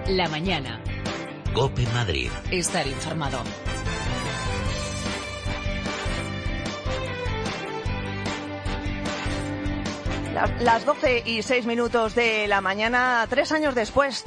La mañana. COPE Madrid. Estar informado. Las 12:06 de la mañana, 3 años después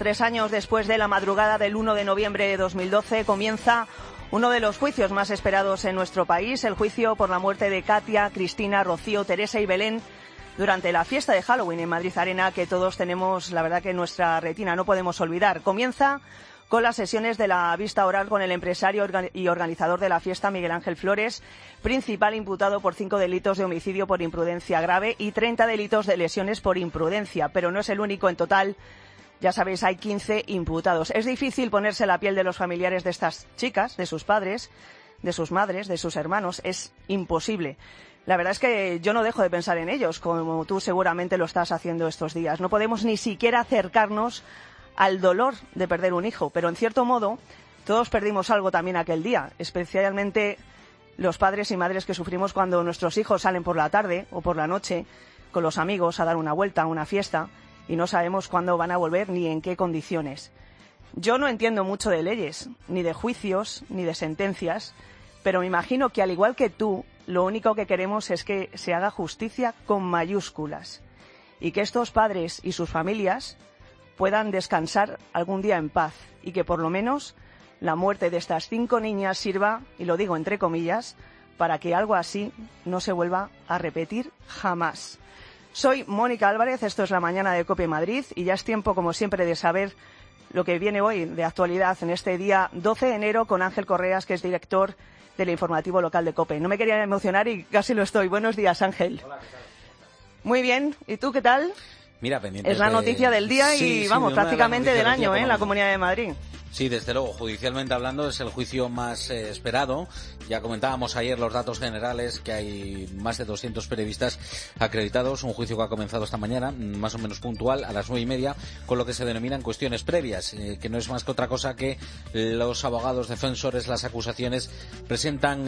de la madrugada del 1 de noviembre de 2012, comienza uno de los juicios más esperados en nuestro país, el juicio por la muerte de Katia, Cristina, Rocío, Teresa y Belén durante la fiesta de Halloween en Madrid Arena, que todos tenemos, la verdad, que en nuestra retina, no podemos olvidar. Comienza con las sesiones de la vista oral con el empresario y organizador de la fiesta, Miguel Ángel Flores, principal imputado por 5 delitos de homicidio por imprudencia grave y 30 delitos de lesiones por imprudencia, pero no es el único. En total, ya sabéis, hay 15 imputados. Es difícil ponerse la piel de los familiares de estas chicas, de sus padres, de sus madres, de sus hermanos. Es imposible. La verdad es que yo no dejo de pensar en ellos, como tú seguramente lo estás haciendo estos días. No podemos ni siquiera acercarnos al dolor de perder un hijo, pero en cierto modo todos perdimos algo también aquel día, especialmente los padres y madres que sufrimos cuando nuestros hijos salen por la tarde o por la noche con los amigos a dar una vuelta a una fiesta y no sabemos cuándo van a volver ni en qué condiciones. Yo no entiendo mucho de leyes, ni de juicios, ni de sentencias, pero me imagino que al igual que tú, lo único que queremos es que se haga justicia con mayúsculas y que estos padres y sus familias puedan descansar algún día en paz y que por lo menos la muerte de estas 5 niñas sirva, y lo digo entre comillas, para que algo así no se vuelva a repetir jamás. Soy Mónica Álvarez, esto es La Mañana de COPE Madrid y ya es tiempo, como siempre, de saber lo que viene hoy de actualidad en este día 12 de enero con Ángel Correas, que es director del informativo local de COPE. No me quería emocionar y casi lo estoy. Buenos días, Ángel. Hola, ¿qué tal? Muy bien. ¿Y tú qué tal? Mira, pendiente. Es la noticia del día y vamos, prácticamente del año, en la Comunidad de Madrid. Sí, desde luego, judicialmente hablando es el juicio más esperado. Ya comentábamos ayer los datos generales, que hay más de 200 periodistas acreditados. Un juicio que ha comenzado esta mañana, más o menos puntual, a las 9:30, con lo que se denominan cuestiones previas, que no es más que otra cosa que los abogados defensores, las acusaciones, presentan,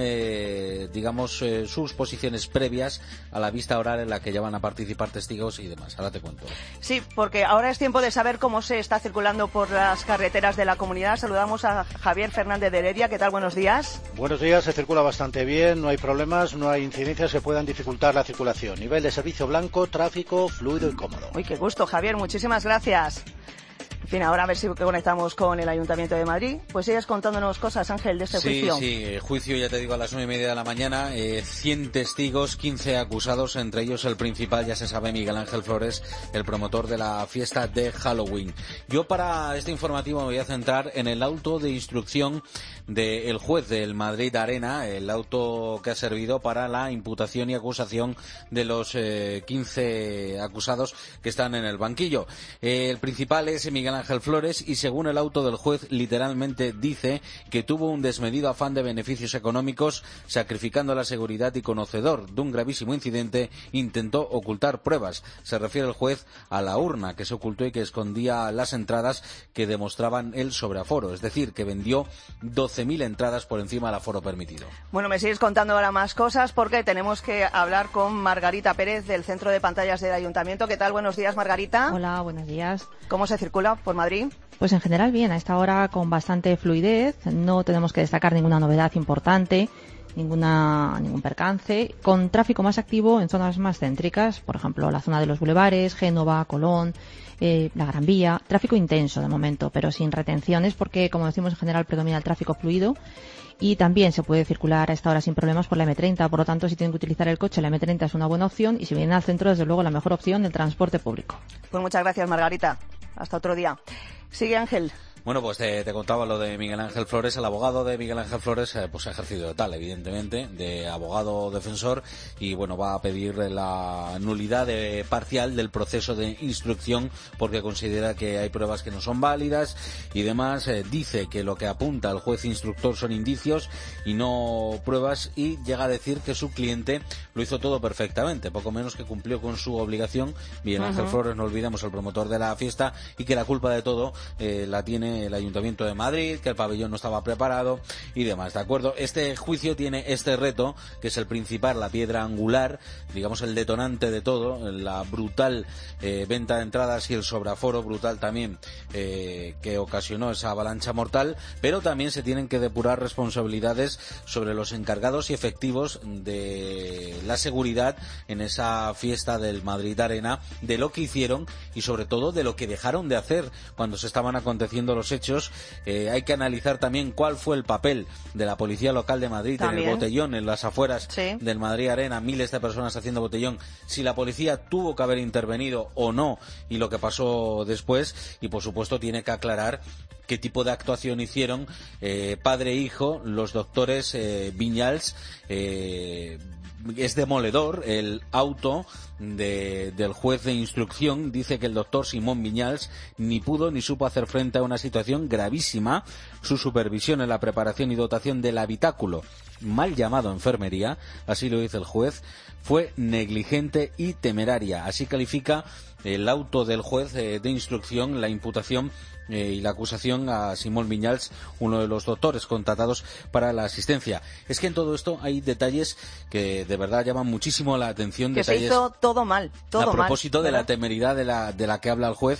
sus posiciones previas a la vista oral en la que ya van a participar testigos y demás. Ahora te cuento. Sí, porque ahora es tiempo de saber cómo se está circulando por las carreteras de la comunidad. Saludamos a Javier Fernández de Heredia. ¿Qué tal? Buenos días. Buenos días, se circula bastante bien, no hay problemas, no hay incidencias que puedan dificultar la circulación. Nivel de servicio blanco, tráfico fluido y cómodo. Uy, qué gusto, Javier, muchísimas gracias. En fin, ahora a ver si conectamos con el Ayuntamiento de Madrid. Pues sigues contándonos cosas, Ángel, de este juicio. Sí, juicio, ya te digo, a las 9:30 de la mañana. 100 testigos, 15 acusados, entre ellos el principal, ya se sabe, Miguel Ángel Flores, el promotor de la fiesta de Halloween. Yo para este informativo me voy a centrar en el auto de instrucción del juez del Madrid Arena, el auto que ha servido para la imputación y acusación de los 15 acusados que están en el banquillo. El principal es Miguel Ángel Flores y según el auto del juez literalmente dice que tuvo un desmedido afán de beneficios económicos sacrificando la seguridad y conocedor de un gravísimo incidente intentó ocultar pruebas. Se refiere el juez a la urna que se ocultó y que escondía las entradas que demostraban el sobreaforo, es decir, que vendió 12.000 entradas por encima del aforo permitido. Bueno, me sigues contando ahora más cosas porque tenemos que hablar con Margarita Pérez del Centro de Pantallas del Ayuntamiento. ¿Qué tal? Buenos días, Margarita. Hola, buenos días. ¿Cómo se circula por Madrid? Pues en general bien, a esta hora con bastante fluidez, no tenemos que destacar ninguna novedad importante, ningún percance, con tráfico más activo en zonas más céntricas, por ejemplo la zona de los bulevares, Génova, Colón, la Gran Vía, tráfico intenso de momento, pero sin retenciones porque, como decimos, en general predomina el tráfico fluido y también se puede circular a esta hora sin problemas por la M30, por lo tanto si tienen que utilizar el coche la M30 es una buena opción y si vienen al centro desde luego la mejor opción el transporte público. Pues muchas gracias, Margarita. Hasta otro día. Sigue, Ángel. Bueno, pues te contaba lo de Miguel Ángel Flores. El abogado de Miguel Ángel Flores pues ha ejercido de tal, evidentemente, de abogado defensor y bueno, va a pedir la nulidad parcial del proceso de instrucción porque considera que hay pruebas que no son válidas y demás. Dice que lo que apunta el juez instructor son indicios y no pruebas y llega a decir que su cliente lo hizo todo perfectamente, poco menos que cumplió con su obligación. Miguel Ángel Flores, no olvidemos, el promotor de la fiesta y que la culpa de todo la tiene el Ayuntamiento de Madrid, que el pabellón no estaba preparado y demás, ¿de acuerdo? Este juicio tiene este reto, que es el principal, la piedra angular, digamos el detonante de todo, la brutal venta de entradas y el sobreaforo brutal también que ocasionó esa avalancha mortal, pero también se tienen que depurar responsabilidades sobre los encargados y efectivos de la seguridad en esa fiesta del Madrid Arena, de lo que hicieron y sobre todo de lo que dejaron de hacer cuando se estaban aconteciendo los hechos. Hay que analizar también cuál fue el papel de la Policía Local de Madrid también en el botellón, en las afueras del Madrid Arena, miles de personas haciendo botellón, si la policía tuvo que haber intervenido o no y lo que pasó después, y por supuesto tiene que aclarar qué tipo de actuación hicieron padre e hijo, los doctores Viñals. Es demoledor el auto del juez de instrucción. Dice que el doctor Simón Viñals ni pudo ni supo hacer frente a una situación gravísima. Su supervisión en la preparación y dotación del habitáculo, mal llamado enfermería, así lo dice el juez, fue negligente y temeraria. Así califica el auto del juez de instrucción la imputación y la acusación a Simón Viñals, uno de los doctores contratados para la asistencia. Es que en todo esto hay detalles que de verdad llaman muchísimo la atención. Que detalles, se hizo todo mal, todo mal. A propósito mal, de la temeridad de la que habla el juez,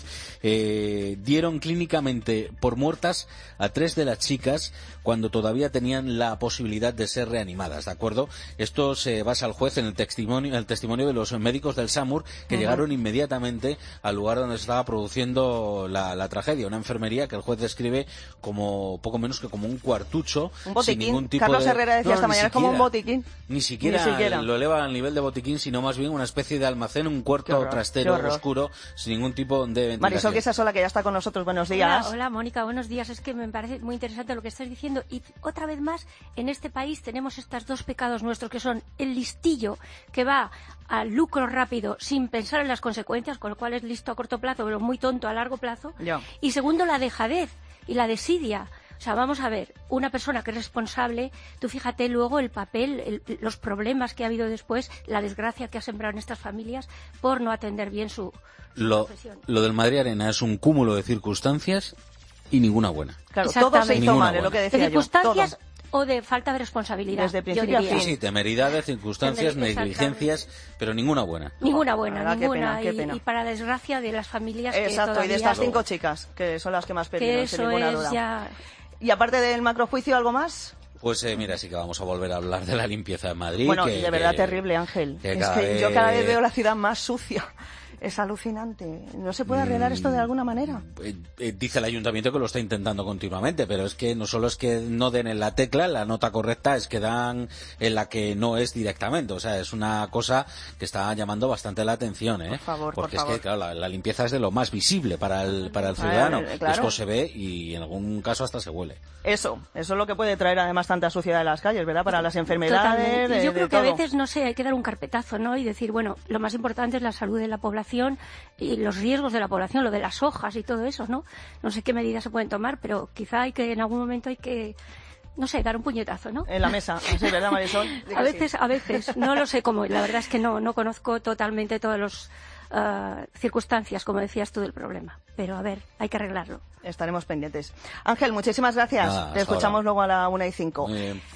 dieron clínicamente por muertas a 3 de las chicas cuando todavía tenían la posibilidad de ser reanimadas, ¿de acuerdo? Esto se basa el juez en el testimonio de los médicos del SAMUR que llegaron inmediatamente al lugar donde se estaba produciendo la tragedia. Una enfermería que el juez describe como poco menos que como un cuartucho, un botiquín. Sin ningún tipo Carlos Herrera decía esta mañana, es como un botiquín. Ni siquiera lo eleva al nivel de botiquín, sino más bien una especie de almacén, un cuarto trastero oscuro, sin ningún tipo de ventilación. Marisol Quesasola, que ya está con nosotros, buenos días. Hola, Mónica, buenos días. Es que me parece muy interesante lo que estás diciendo. Y otra vez más, en este país tenemos estos dos pecados nuestros, que son el listillo, que va al lucro rápido sin pensar en las consecuencias, con lo cual es listo a corto plazo, pero muy tonto a largo plazo. Y segundo, la dejadez y la desidia. O sea, vamos a ver, una persona que es responsable, tú fíjate luego el papel, los problemas que ha habido después, la desgracia que ha sembrado en estas familias por no atender bien su profesión. Lo del Madrid Arena es un cúmulo de circunstancias y ninguna buena. Claro, todo se hizo mal, es lo que decía de circunstancias o de falta de responsabilidad. Desde principio a fin. Sí, temeridades, circunstancias, negligencias, pero ninguna buena. Ninguna buena, ninguna. Qué pena. Y para desgracia de las familias que exacto, y de estas 5 chicas, que son las que más perdieron, sin ninguna duda. Ya... Y aparte del macrojuicio, ¿algo más? Pues mira, sí que vamos a volver a hablar de la limpieza de Madrid. Bueno, y de verdad terrible, Ángel. Es que yo cada vez veo la ciudad más sucia. Es alucinante. ¿No se puede arreglar esto de alguna manera? Dice el ayuntamiento que lo está intentando continuamente, pero es que no solo es que no den en la tecla, la nota correcta, es que dan en la que no es directamente. O sea, es una cosa que está llamando bastante la atención, ¿eh? Por favor, porque por favor. Es que, claro, la limpieza es de lo más visible para el ciudadano. Claro. Esto se ve y en algún caso hasta se huele. Eso es lo que puede traer además tanta suciedad en las calles, ¿verdad? Para las enfermedades. Yo creo que a veces, no sé, hay que dar un carpetazo, ¿no? Y decir, bueno, lo más importante es la salud de la población y los riesgos de la población, lo de las hojas y todo eso, ¿no? No sé qué medidas se pueden tomar, pero quizá en algún momento hay que, no sé, dar un puñetazo, ¿no? En la mesa, sí, ¿verdad, Marisol? A veces, no lo sé cómo, la verdad es que no conozco totalmente todas las circunstancias, como decías tú, del problema. Pero a ver, hay que arreglarlo. Estaremos pendientes. Ángel, muchísimas gracias. Te escuchamos luego a la 1:05.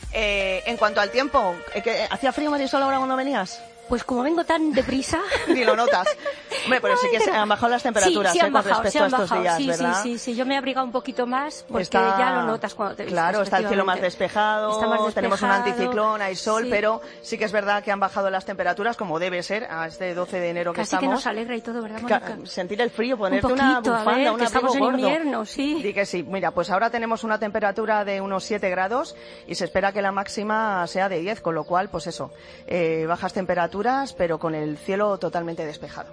En cuanto al tiempo, ¿hacía frío, Marisol, ahora cuando venías? Pues como vengo tan deprisa... Ni lo notas. Hombre, pero sí que se han bajado las temperaturas sí, han bajado, con respecto a estos días, sí, ¿verdad? Sí, yo me he abrigado un poquito más porque ya lo notas cuando te vistes. Claro, está el cielo más despejado, tenemos un anticiclón, hay sol, pero sí que es verdad que han bajado las temperaturas como debe ser a este 12 de enero que Casi estamos. que nos alegra y todo, ¿verdad, Mónica? Sentir el frío, ponerte un poquito, una bufanda, un estamos abrigo en gordo. invierno, sí. Di que sí. Mira, pues ahora tenemos una temperatura de unos 7 grados y se espera que la máxima sea de 10, con lo cual, pues eso, bajas temperaturas, pero con el cielo totalmente despejado.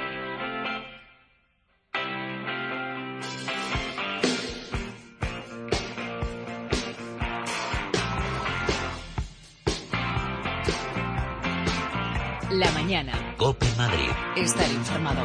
La mañana. COPE Madrid. Estar informado.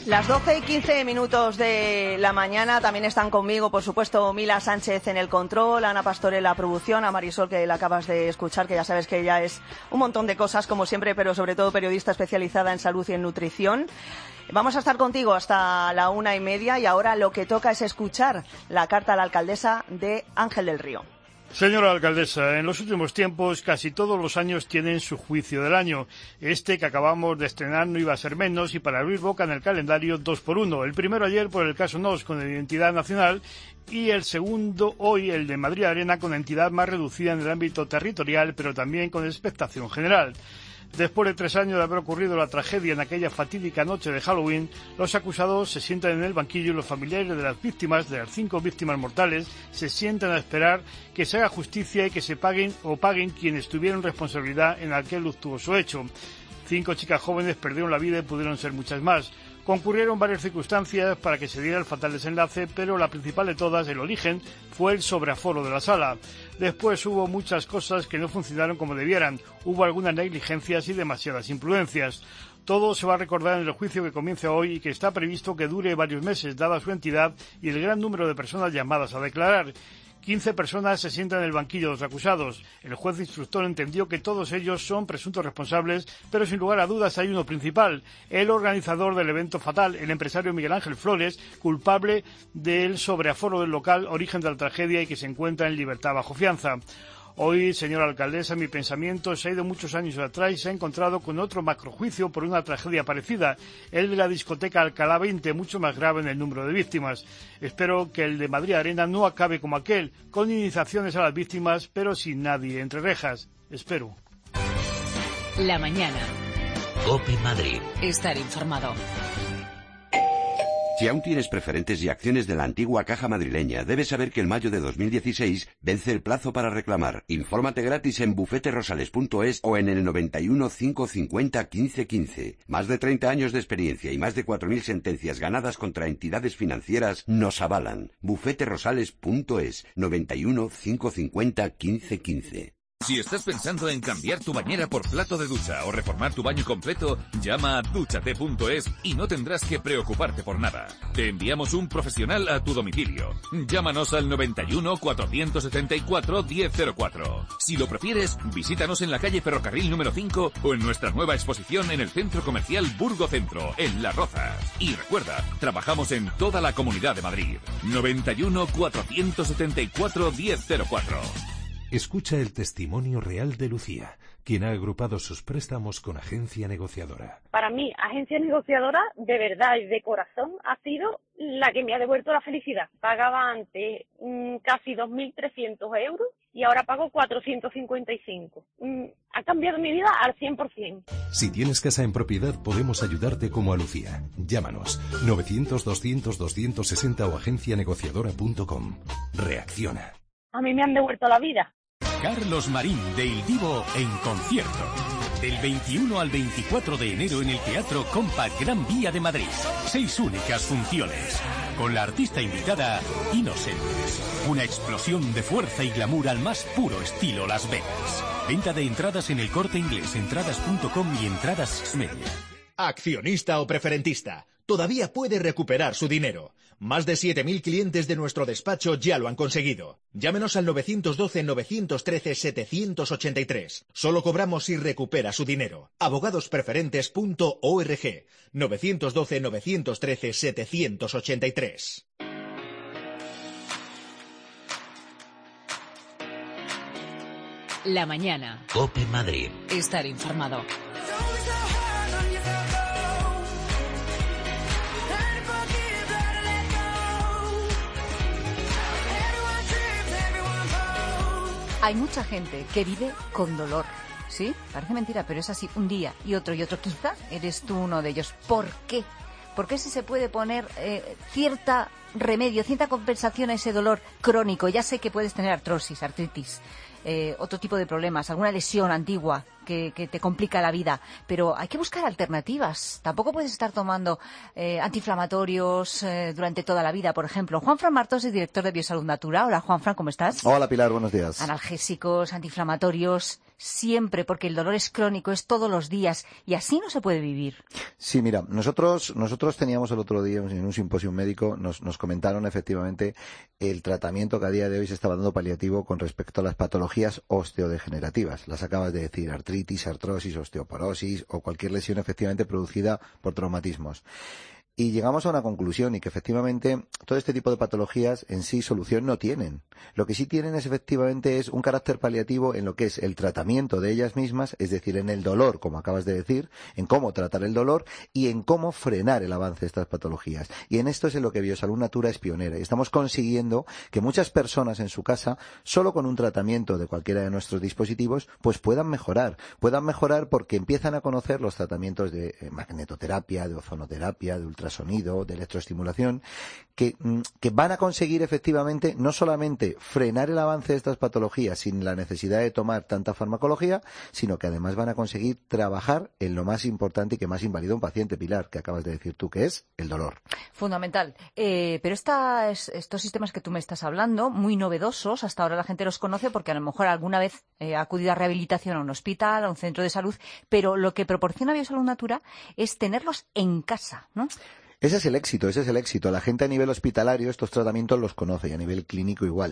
Las 12:15 de la mañana. También están conmigo, por supuesto, Mila Sánchez en el control, Ana Pastor en la producción, a Marisol, que la acabas de escuchar, que ya sabes que ella es un montón de cosas, como siempre, pero sobre todo periodista especializada en salud y en nutrición. Vamos a estar contigo hasta la 1:30 y ahora lo que toca es escuchar la carta a la alcaldesa de Ángel del Río. Señora alcaldesa, en los últimos tiempos casi todos los años tienen su juicio del año. Este que acabamos de estrenar no iba a ser menos y para abrir boca en el calendario 2x1. El primero ayer por el caso NOS con identidad nacional y el segundo hoy el de Madrid Arena con entidad más reducida en el ámbito territorial pero también con expectación general. Después de 3 años de haber ocurrido la tragedia en aquella fatídica noche de Halloween, los acusados se sientan en el banquillo y los familiares de las víctimas, de las 5 víctimas mortales, se sientan a esperar que se haga justicia y que se paguen quienes tuvieron responsabilidad en aquel luctuoso hecho. 5 chicas jóvenes perdieron la vida y pudieron ser muchas más. Concurrieron varias circunstancias para que se diera el fatal desenlace, pero la principal de todas, el origen, fue el sobreaforo de la sala. Después hubo muchas cosas que no funcionaron como debieran, hubo algunas negligencias y demasiadas imprudencias. Todo se va a recordar en el juicio que comienza hoy y que está previsto que dure varios meses, dada su entidad y el gran número de personas llamadas a declarar. 15 personas se sientan en el banquillo de los acusados. El juez instructor entendió que todos ellos son presuntos responsables, pero sin lugar a dudas hay uno principal, el organizador del evento fatal, el empresario Miguel Ángel Flores, culpable del sobreaforo del local, origen de la tragedia y que se encuentra en libertad bajo fianza. Hoy, señora alcaldesa, mi pensamiento se ha ido muchos años atrás y se ha encontrado con otro macrojuicio por una tragedia parecida, el de la discoteca Alcalá 20, mucho más grave en el número de víctimas. Espero que el de Madrid Arena no acabe como aquel, con iniciaciones a las víctimas, pero sin nadie entre rejas. Espero. La mañana. COPE Madrid. Estar informado. Si aún tienes preferentes y acciones de la antigua Caja Madrileña, debes saber que en mayo de 2016 vence el plazo para reclamar. Infórmate gratis en bufeterosales.es o en el 91 550 1515. Más de 30 años de experiencia y más de 4.000 sentencias ganadas contra entidades financieras nos avalan. bufeterosales.es 91 550 1515. Si estás pensando en cambiar tu bañera por plato de ducha o reformar tu baño completo, llama a duchate.es y no tendrás que preocuparte por nada. Te enviamos un profesional a tu domicilio. Llámanos al 91 474 1004. Si lo prefieres, visítanos en la calle Ferrocarril número 5 o en nuestra nueva exposición en el Centro Comercial Burgo Centro, en Las Rozas. Y recuerda, trabajamos en toda la Comunidad de Madrid. 91 474 1004. Escucha el testimonio real de Lucía, quien ha agrupado sus préstamos con Agencia Negociadora. Para mí, Agencia Negociadora, de verdad y de corazón, ha sido la que me ha devuelto la felicidad. Pagaba antes casi 2.300 euros y ahora pago 455. Ha cambiado mi vida al 100%. Si tienes casa en propiedad, podemos ayudarte como a Lucía. Llámanos 900-200-260 o agencianegociadora.com. Reacciona. A mí me han devuelto la vida. Carlos Marín de Il Divo en concierto. Del 21 al 24 de enero en el Teatro Compact Gran Vía de Madrid. 6 únicas funciones. Con la artista invitada Innocent. Una explosión de fuerza y glamour al más puro estilo Las Vegas. Venta de entradas en El Corte Inglés, entradas.com y Entradas Media. Accionista o preferentista, todavía puede recuperar su dinero. Más de 7.000 clientes de nuestro despacho ya lo han conseguido. Llámenos al 912-913-783. Solo cobramos si recupera su dinero. Abogadospreferentes.org 912-913-783. La mañana. COPE Madrid. Estar informado. Hay mucha gente que vive con dolor, ¿sí? Parece mentira, pero es así, un día y otro. Quizá eres tú uno de ellos. ¿Por qué? ¿Por qué si se puede poner cierta remedio, cierta compensación a ese dolor crónico? Ya sé que puedes tener artrosis, artritis, otro tipo de problemas, alguna lesión antigua que te complica la vida, pero hay que buscar alternativas. Tampoco puedes estar tomando antiinflamatorios durante toda la vida, por ejemplo. Juanfran Martos es director de Biosalud Natura. Hola, Juanfran, ¿cómo estás? Hola, Pilar, buenos días. Analgésicos, antiinflamatorios, siempre, porque el dolor es crónico, es todos los días, y así no se puede vivir. Sí, mira, nosotros teníamos el otro día en un simposio médico, nos comentaron efectivamente el tratamiento que a día de hoy se estaba dando paliativo con respecto a las patologías osteodegenerativas. Las acabas de decir, artritis, artrosis, osteoporosis o cualquier lesión efectivamente producida por traumatismos. Y llegamos a una conclusión, y que efectivamente todo este tipo de patologías en sí solución no tienen. Lo que sí tienen es efectivamente es un carácter paliativo en lo que es el tratamiento de ellas mismas, es decir, en el dolor, como acabas de decir, en cómo tratar el dolor y en cómo frenar el avance de estas patologías. Y en esto es en lo que Biosalud Natura es pionera. Y estamos consiguiendo que muchas personas en su casa, solo con un tratamiento de cualquiera de nuestros dispositivos, pues puedan mejorar porque empiezan a conocer los tratamientos de magnetoterapia, de ozonoterapia, de ultrasonido, de electroestimulación, que van a conseguir efectivamente no solamente frenar el avance de estas patologías sin la necesidad de tomar tanta farmacología, sino que además van a conseguir trabajar en lo más importante y que más invalida un paciente, Pilar, que acabas de decir tú, que es el dolor. Fundamental. Pero estos sistemas que tú me estás hablando, muy novedosos, hasta ahora la gente los conoce porque a lo mejor alguna vez ha acudido a rehabilitación a un hospital, a un centro de salud, pero lo que proporciona Biosalud Natura es tenerlos en casa, ¿no? Ese es el éxito. La gente a nivel hospitalario estos tratamientos los conoce y a nivel clínico igual.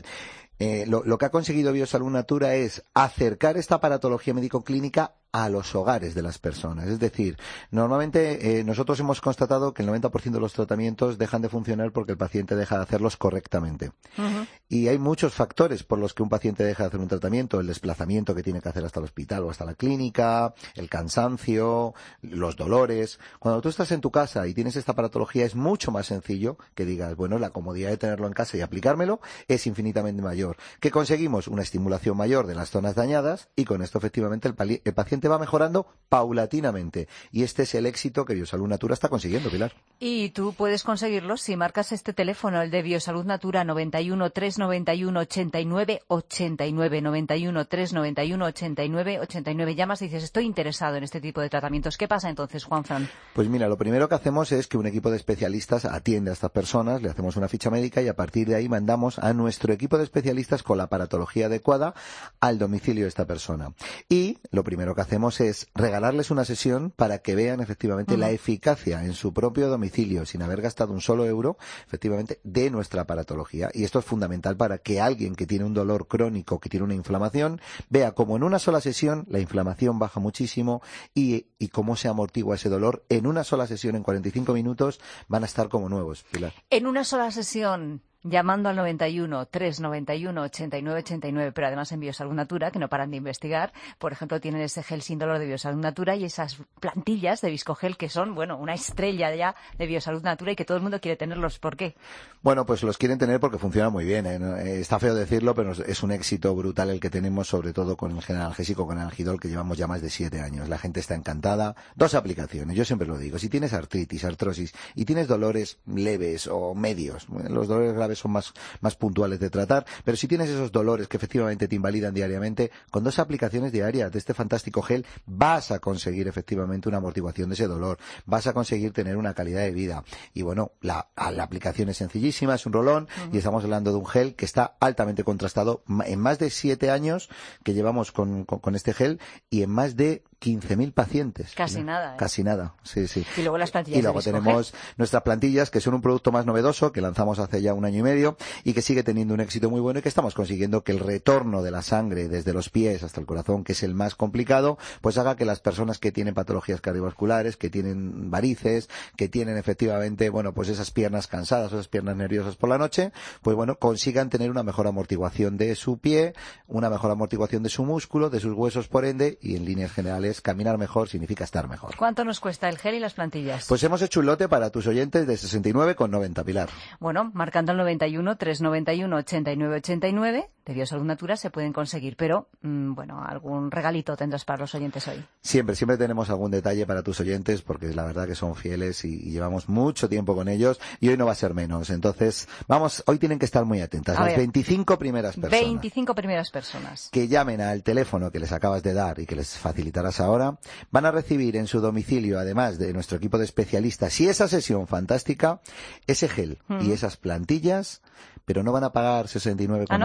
Lo que ha conseguido Biosalud Natura es acercar esta aparatología médico-clínica a los hogares de las personas. Es decir, normalmente nosotros hemos constatado que el 90% de los tratamientos dejan de funcionar porque el paciente deja de hacerlos correctamente. Uh-huh. Y hay muchos factores por los que un paciente deja de hacer un tratamiento: el desplazamiento que tiene que hacer hasta el hospital o hasta la clínica, el cansancio, los dolores. Cuando tú estás en tu casa y tienes esta aparatología, es mucho más sencillo que digas, bueno, la comodidad de tenerlo en casa y aplicármelo es infinitamente mayor. ¿Qué conseguimos? Una estimulación mayor de las zonas dañadas, y con esto efectivamente el paciente va mejorando paulatinamente. Y este es el éxito que Biosalud Natura está consiguiendo, Pilar. Y tú puedes conseguirlo si marcas este teléfono, el de Biosalud Natura, 91 391 89 89, 91 391 89 89. Llamas y dices, estoy interesado en este tipo de tratamientos. ¿Qué pasa entonces, Juanfran? Pues mira, lo primero que hacemos es que un equipo de especialistas atiende a estas personas, le hacemos una ficha médica y a partir de ahí mandamos a nuestro equipo de especialistas con la aparatología adecuada al domicilio de esta persona. Y lo primero que hacemos es regalarles una sesión para que vean efectivamente la eficacia en su propio domicilio, sin haber gastado un solo euro, efectivamente, de nuestra aparatología. Y esto es fundamental para que alguien que tiene un dolor crónico, que tiene una inflamación, vea cómo en una sola sesión la inflamación baja muchísimo y cómo se amortigua ese dolor. En una sola sesión, en 45 minutos, van a estar como nuevos, Pilar. En una sola sesión, llamando al 91 391 89 89, pero además en Biosalud Natura, que no paran de investigar. Por ejemplo, tienen ese gel sin dolor de Biosalud Natura y esas plantillas de Viscogel que son, bueno, una estrella ya de Biosalud Natura y que todo el mundo quiere tenerlos. ¿Por qué? Bueno, pues los quieren tener porque funciona muy bien, ¿eh? Está feo decirlo, pero es un éxito brutal el que tenemos, sobre todo con el gel analgésico, con el Algidol, que llevamos ya más de 7 años. La gente está encantada. 2 aplicaciones, yo siempre lo digo. Si tienes artritis, artrosis y tienes dolores leves o medios, los dolores graves son más puntuales de tratar, pero si tienes esos dolores que efectivamente te invalidan diariamente, con 2 aplicaciones diarias de este fantástico gel vas a conseguir efectivamente una amortiguación de ese dolor, vas a conseguir tener una calidad de vida. Y bueno, la aplicación es sencillísima, es un rolón, y estamos hablando de un gel que está altamente contrastado en más de 7 años que llevamos con este gel y en más de 15.000 pacientes. Casi nada, ¿eh? Casi nada, sí. Y luego las plantillas. Y luego tenemos nuestras plantillas, que son un producto más novedoso, que lanzamos hace ya 1 año y medio, y que sigue teniendo un éxito muy bueno, y que estamos consiguiendo que el retorno de la sangre desde los pies hasta el corazón, que es el más complicado, pues haga que las personas que tienen patologías cardiovasculares, que tienen varices, que tienen efectivamente, bueno, pues esas piernas cansadas, esas piernas nerviosas por la noche, pues bueno, consigan tener una mejor amortiguación de su pie, una mejor amortiguación de su músculo, de sus huesos por ende, y en líneas generales caminar mejor significa estar mejor. ¿Cuánto nos cuesta el gel y las plantillas? Pues hemos hecho un lote para tus oyentes de 69,90, Pilar. Bueno, marcando el 91 391 89 89 de Biosalud Natura se pueden conseguir, pero bueno, algún regalito tendrás para los oyentes hoy. Siempre tenemos algún detalle para tus oyentes, porque la verdad que son fieles y llevamos mucho tiempo con ellos, y hoy no va a ser menos. Entonces, hoy tienen que estar muy atentas. Las 25 primeras personas. 25 primeras personas. Que llamen al teléfono que les acabas de dar y que les facilitarás ahora, van a recibir en su domicilio, además de nuestro equipo de especialistas y esa sesión fantástica, ese gel y esas plantillas, pero no van a pagar 69,90, Pilar.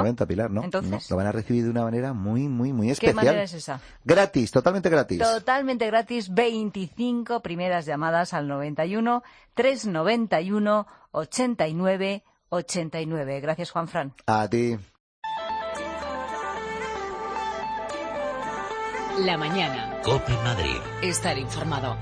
no. Entonces, Lo van a recibir de una manera muy, muy, muy especial. ¿qué manera es esa? Gratis, totalmente gratis. Totalmente gratis, 25 primeras llamadas al 91 391 89 89. Gracias, Juanfran. A ti. La mañana. COPE Madrid. Estar informado.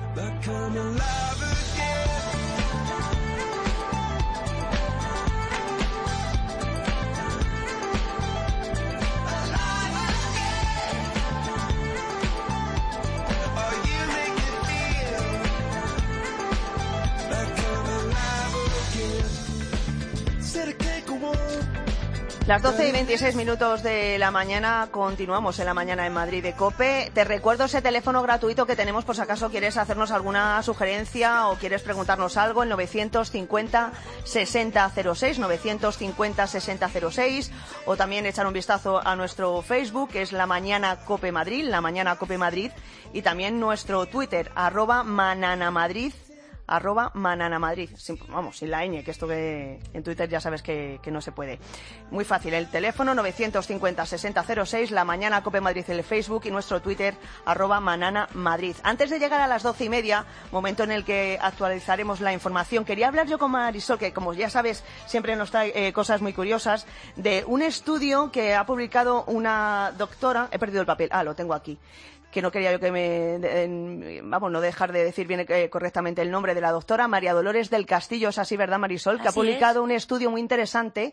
Las 12 y 26 minutos de la mañana, continuamos en la mañana en Madrid de COPE. Te recuerdo ese teléfono gratuito que tenemos por si acaso quieres hacernos alguna sugerencia o quieres preguntarnos algo, el 950 6006, 950 6006, o también echar un vistazo a nuestro Facebook, que es La Mañana COPE Madrid, La Mañana COPE Madrid, y también nuestro Twitter, @mananamadrid. @mananamadrid, sin la ñ, que esto que en Twitter ya sabes que no se puede. Muy fácil, el teléfono 950 6006, La Mañana COPE Madrid en el Facebook, y nuestro Twitter @mananamadrid. Antes de llegar a las 12:30, momento en el que actualizaremos la información, quería hablar yo con Marisol, que como ya sabes siempre nos trae cosas muy curiosas, de un estudio que ha publicado una doctora. He perdido el papel, lo tengo aquí, que no quería yo que no dejar de decir bien correctamente el nombre de la doctora, María Dolores del Castillo, es así, ¿verdad, Marisol? Que ha publicado un estudio muy interesante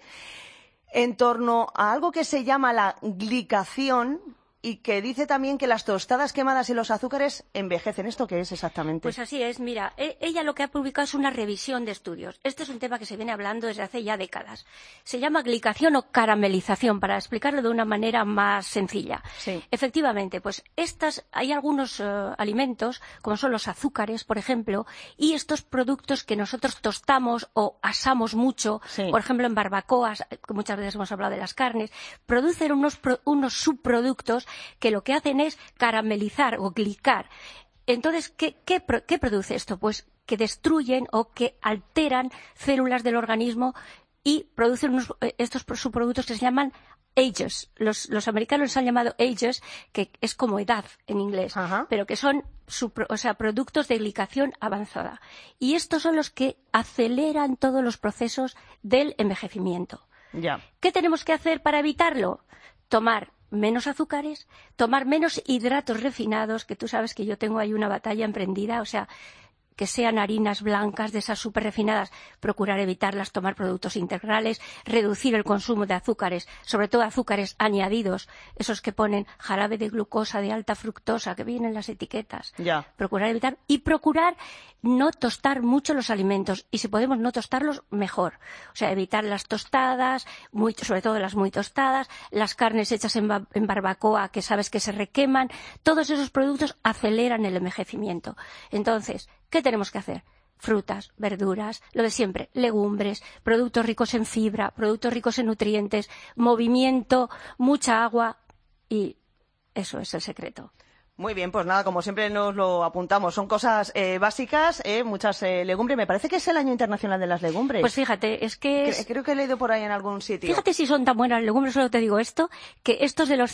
en torno a algo que se llama la glicación, y que dice también que las tostadas quemadas y los azúcares envejecen. ¿Esto qué es exactamente? Pues así es, mira, ella lo que ha publicado es una revisión de estudios. Este es un tema que se viene hablando desde hace ya décadas. Se llama glicación o caramelización, para explicarlo de una manera más sencilla. Sí. Efectivamente, pues hay algunos alimentos, como son los azúcares, por ejemplo, y estos productos que nosotros tostamos o asamos mucho, Sí. por ejemplo en barbacoas, que muchas veces hemos hablado de las carnes, producen unos subproductos que lo que hacen es caramelizar o glicar. Entonces, ¿qué produce esto? Pues que destruyen o que alteran células del organismo y producen estos subproductos que se llaman ages. Los americanos les han llamado ages, que es como edad en inglés, pero que son productos de glicación avanzada. Y estos son los que aceleran todos los procesos del envejecimiento. Ya. ¿Qué tenemos que hacer para evitarlo? Tomar menos azúcares, tomar menos hidratos refinados, que tú sabes que yo tengo ahí una batalla emprendida, o sea, que sean harinas blancas, de esas súper refinadas, procurar evitarlas, tomar productos integrales, reducir el consumo de azúcares, sobre todo azúcares añadidos, esos que ponen jarabe de glucosa de alta fructosa, que vienen en las etiquetas. Ya. Procurar evitar y procurar no tostar mucho los alimentos, y si podemos no tostarlos, mejor. O sea, evitar las tostadas, sobre todo las muy tostadas, las carnes hechas en barbacoa, que sabes que se requeman. Todos esos productos aceleran el envejecimiento. Entonces, ¿qué tenemos que hacer? Frutas, verduras, lo de siempre, legumbres, productos ricos en fibra, productos ricos en nutrientes, movimiento, mucha agua, y eso es el secreto. Muy bien, pues nada, como siempre nos lo apuntamos. Son cosas básicas, muchas legumbres. Me parece que es el Año Internacional de las Legumbres. Pues fíjate, es que... Creo que he leído por ahí en algún sitio. Fíjate si son tan buenas las legumbres, solo te digo esto, que estos de los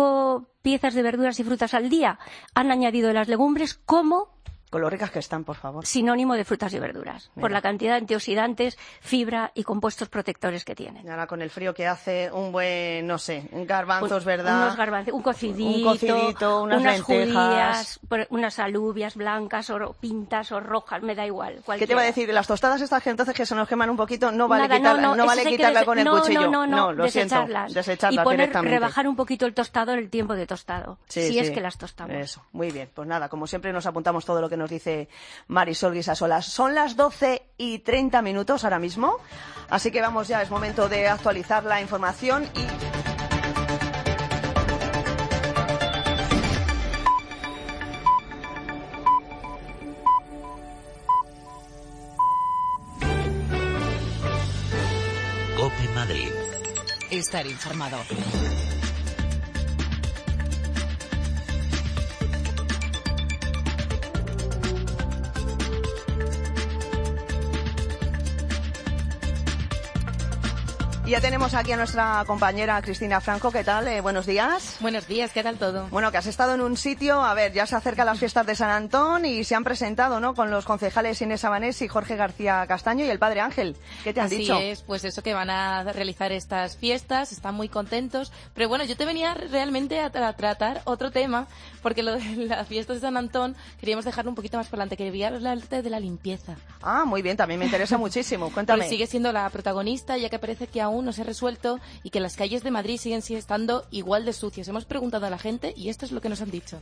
5 piezas de verduras y frutas al día han añadido las legumbres como... Con lo ricas que están, por favor. Sinónimo de frutas y verduras, por la cantidad de antioxidantes, fibra y compuestos protectores que tienen. Y ahora con el frío que hace, un buen, no sé, garbanzos, ¿verdad? Unos garbanzos, un cocidito, unas lentejas, judías, unas alubias blancas o pintas o rojas, me da igual. Cualquiera. ¿Qué te iba a decir? Las tostadas estas que entonces que se nos queman un poquito, no vale Nada, quitarla con el cuchillo. No, lo desecharlas. Siento, desecharlas y directamente. rebajar un poquito el tostado en el tiempo de tostado, si es que las tostamos. Eso, muy bien. Pues nada, como siempre nos apuntamos todo lo que nos dice Marisol Guisasola. Son las 12:30 ahora mismo, así que vamos ya, es momento de actualizar la información y... COPE Madrid. Estar informado. Y Ya tenemos aquí a nuestra compañera Cristina Franco. ¿Qué tal? Buenos días. Buenos días, ¿qué tal todo? Bueno, que has estado en un sitio, a ver, ya se acercan las fiestas de San Antón y se han presentado, ¿no?, con los concejales Inés Sabanés y Jorge García Castaño y el padre Ángel. ¿Qué te han dicho? Así es, pues eso, que van a realizar estas fiestas, están muy contentos. Pero bueno, yo te venía realmente a tratar otro tema, porque lo de las fiestas de San Antón queríamos dejarlo un poquito más por delante, que quería hablar de la limpieza. Ah, muy bien, también me interesa muchísimo. Cuéntame. Pues sigue siendo la protagonista, ya que parece que aún no se ha resuelto y que las calles de Madrid siguen estando igual de sucias. Hemos preguntado a la gente y esto es lo que nos han dicho.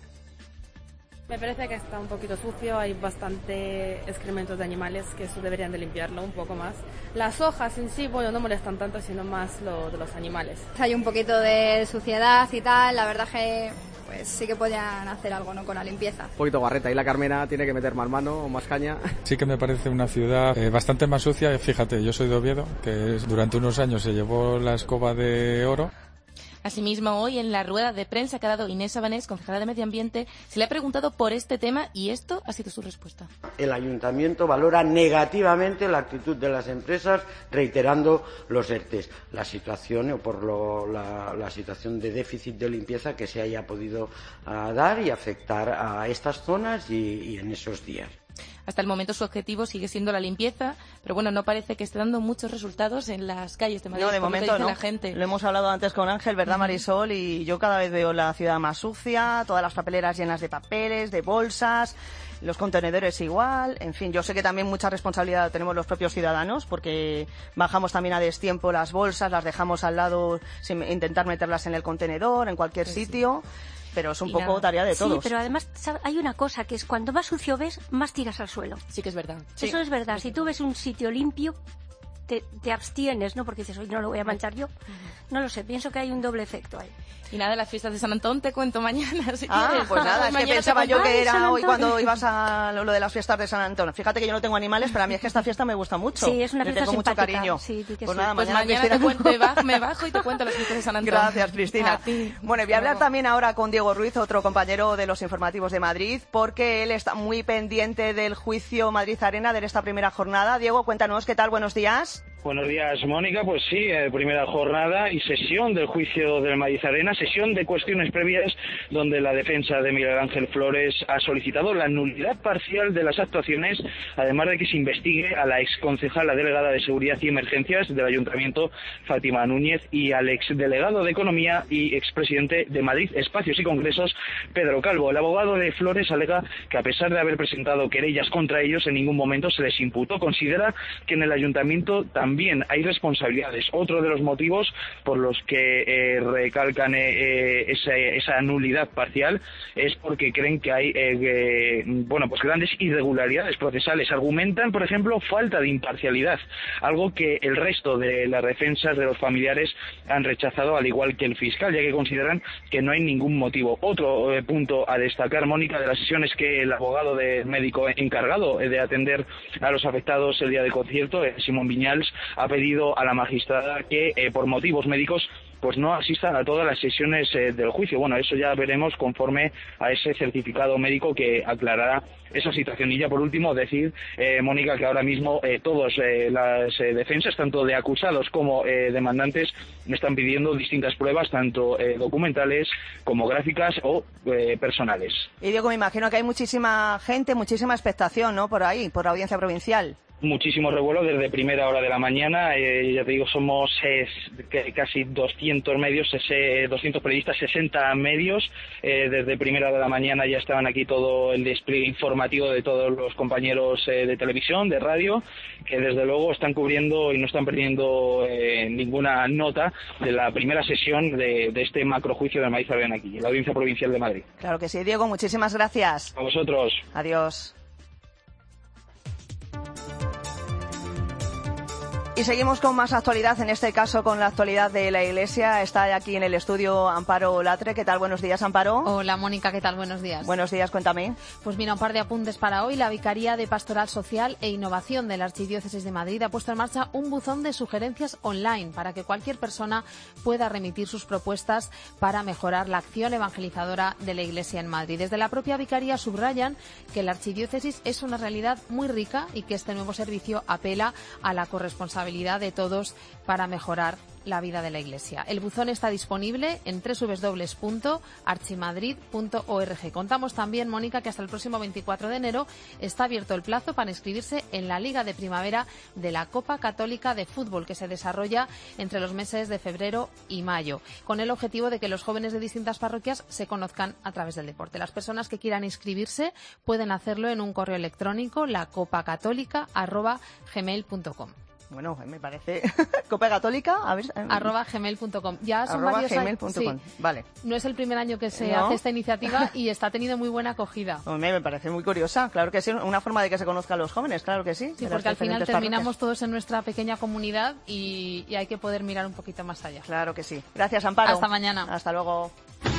Me parece que está un poquito sucio, hay bastante excrementos de animales, que eso deberían de limpiarlo un poco más. Las hojas en sí, bueno, no molestan tanto, sino más lo de los animales. Hay un poquito de suciedad y tal, la verdad que pues sí que podían hacer algo, ¿no?, con la limpieza. Un poquito guarreta, y la Carmena tiene que meter más mano o más caña. Sí que me parece una ciudad bastante más sucia. Fíjate, yo soy de Oviedo, que durante unos años se llevó la escoba de oro. Asimismo, hoy en la rueda de prensa que ha dado Inés Sabanés, concejala de Medio Ambiente, se le ha preguntado por este tema y esto ha sido su respuesta. El ayuntamiento valora negativamente la actitud de las empresas, reiterando los ERTEs. La situación, o por la situación de déficit de limpieza que se haya podido dar y afectar a estas zonas y en esos días. Hasta el momento su objetivo sigue siendo la limpieza, pero bueno, no parece que esté dando muchos resultados en las calles de Madrid. No, de momento no. La gente. Lo hemos hablado antes con Ángel, ¿verdad, Marisol? Y yo cada vez veo la ciudad más sucia, todas las papeleras llenas de papeles, de bolsas, los contenedores igual. En fin, yo sé que también mucha responsabilidad tenemos los propios ciudadanos, porque bajamos también a destiempo las bolsas, las dejamos al lado sin intentar meterlas en el contenedor, en cualquier sitio. Pero es un poco tarea de todos. Sí, pero además hay una cosa, que es cuando más sucio ves, más tiras al suelo. Sí que es verdad. Eso es verdad. Si tú ves un sitio limpio, te abstienes, ¿no? Porque dices, hoy no lo voy a manchar yo. No lo sé, pienso que hay un doble efecto ahí. Y nada, las fiestas de San Antón te cuento mañana, si quieres. Pues nada, es que pensaba yo que era hoy cuando ibas a lo de las fiestas de San Antón. Fíjate que yo no tengo animales, pero a mí es que esta fiesta me gusta mucho. Sí, es una fiesta tengo simpática. Mucho cariño. Sí, que pues sí. nada, pues mañana te cuento, me bajo y te cuento las fiestas de San Antón. Gracias, Cristina. Bueno, voy a hablar también ahora con Diego Ruiz, otro compañero de los informativos de Madrid, porque él está muy pendiente del juicio Madrid Arena de esta primera jornada. Diego, cuéntanos, ¿qué tal? Buenos días. Buenos días, Mónica. Pues sí, primera jornada y sesión del juicio del Madrid Arena, sesión de cuestiones previas donde la defensa de Miguel Ángel Flores ha solicitado la nulidad parcial de las actuaciones, además de que se investigue a la exconcejala delegada de Seguridad y Emergencias del Ayuntamiento, Fátima Núñez, y al exdelegado de Economía y expresidente de Madrid Espacios y Congresos, Pedro Calvo. El abogado de Flores alega que, a pesar de haber presentado querellas contra ellos, en ningún momento se les imputó. Considera que en el Ayuntamiento también hay responsabilidades. Otro de los motivos por los que recalcan esa nulidad parcial es porque creen que hay pues grandes irregularidades procesales. Argumentan, por ejemplo, falta de imparcialidad, algo que el resto de las defensas de los familiares han rechazado, al igual que el fiscal, ya que consideran que no hay ningún motivo. Otro punto a destacar, Mónica, de la sesión es que el abogado médico encargado de atender a los afectados el día del concierto, Simón Viñals, ha pedido a la magistrada que por motivos médicos pues no asistan a todas las sesiones del juicio. Bueno, eso ya veremos conforme a ese certificado médico que aclarará esa situación. Y ya por último decir, Mónica, que ahora mismo todas las defensas, tanto de acusados como demandantes, están pidiendo distintas pruebas, tanto documentales como gráficas o personales. Y Diego, me imagino que hay muchísima gente, muchísima expectación, ¿no?, por ahí, por la audiencia provincial. Muchísimo revuelo desde primera hora de la mañana. Ya te digo, somos casi 200 medios, 200 periodistas, 60 medios. Desde primera hora de la mañana ya estaban aquí todo el despliegue informativo de todos los compañeros de televisión, de radio, que desde luego están cubriendo y no están perdiendo ninguna nota de la primera sesión de este macrojuicio de Madrid Arena aquí, en la Audiencia Provincial de Madrid. Claro que sí, Diego, muchísimas gracias. A vosotros. Adiós. Y seguimos con más actualidad, en este caso con la actualidad de la Iglesia. Está aquí en el estudio Amparo Latre. ¿Qué tal? Buenos días, Amparo. Hola, Mónica. ¿Qué tal? Buenos días. Buenos días, cuéntame. Pues mira, un par de apuntes para hoy. La Vicaría de Pastoral Social e Innovación de la Archidiócesis de Madrid ha puesto en marcha un buzón de sugerencias online para que cualquier persona pueda remitir sus propuestas para mejorar la acción evangelizadora de la Iglesia en Madrid. Desde la propia Vicaría subrayan que la Archidiócesis es una realidad muy rica y que este nuevo servicio apela a la corresponsabilidad responsabilidad de todos para mejorar la vida de la Iglesia. El buzón está disponible en www.archimadrid.org. Contamos también, Mónica, que hasta el próximo 24 de enero está abierto el plazo para inscribirse en la Liga de Primavera de la Copa Católica de Fútbol, que se desarrolla entre los meses de febrero y mayo, con el objetivo de que los jóvenes de distintas parroquias se conozcan a través del deporte. Las personas que quieran inscribirse pueden hacerlo en un correo electrónico, lacopacatólica@gmail.com. Bueno, me parece Copa Católica, a ver, @gmail.com. Ya son varios años. Sí. Vale. No es el primer año que se hace esta iniciativa y está teniendo muy buena acogida. Me parece muy curiosa, claro que sí, una forma de que se conozcan los jóvenes, claro que sí. Sí, porque al final terminamos todos en nuestra pequeña comunidad y hay que poder mirar un poquito más allá. Claro que sí. Gracias, Amparo. Hasta mañana. Hasta luego.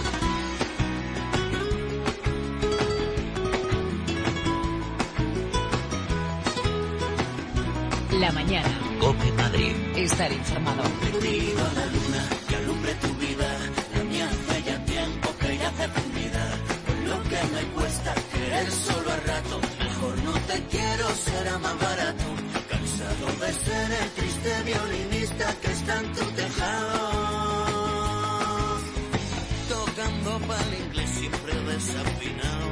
La mañana. COPE Madrid. Estar informado. Te pido a la luna que alumbre tu vida. La mía hace ya tiempo que ya hace prendida. Por lo que me cuesta querer solo a rato. Mejor no te quiero, será más barato. Cansado de ser el triste violinista que está en tu tejado. Tocando pa'l inglés siempre desafinado.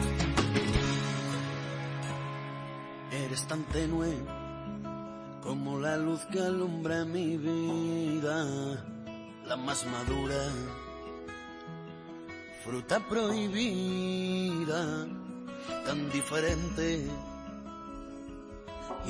Eres tan tenue como la luz que alumbra mi vida, la más madura, fruta prohibida, tan diferente y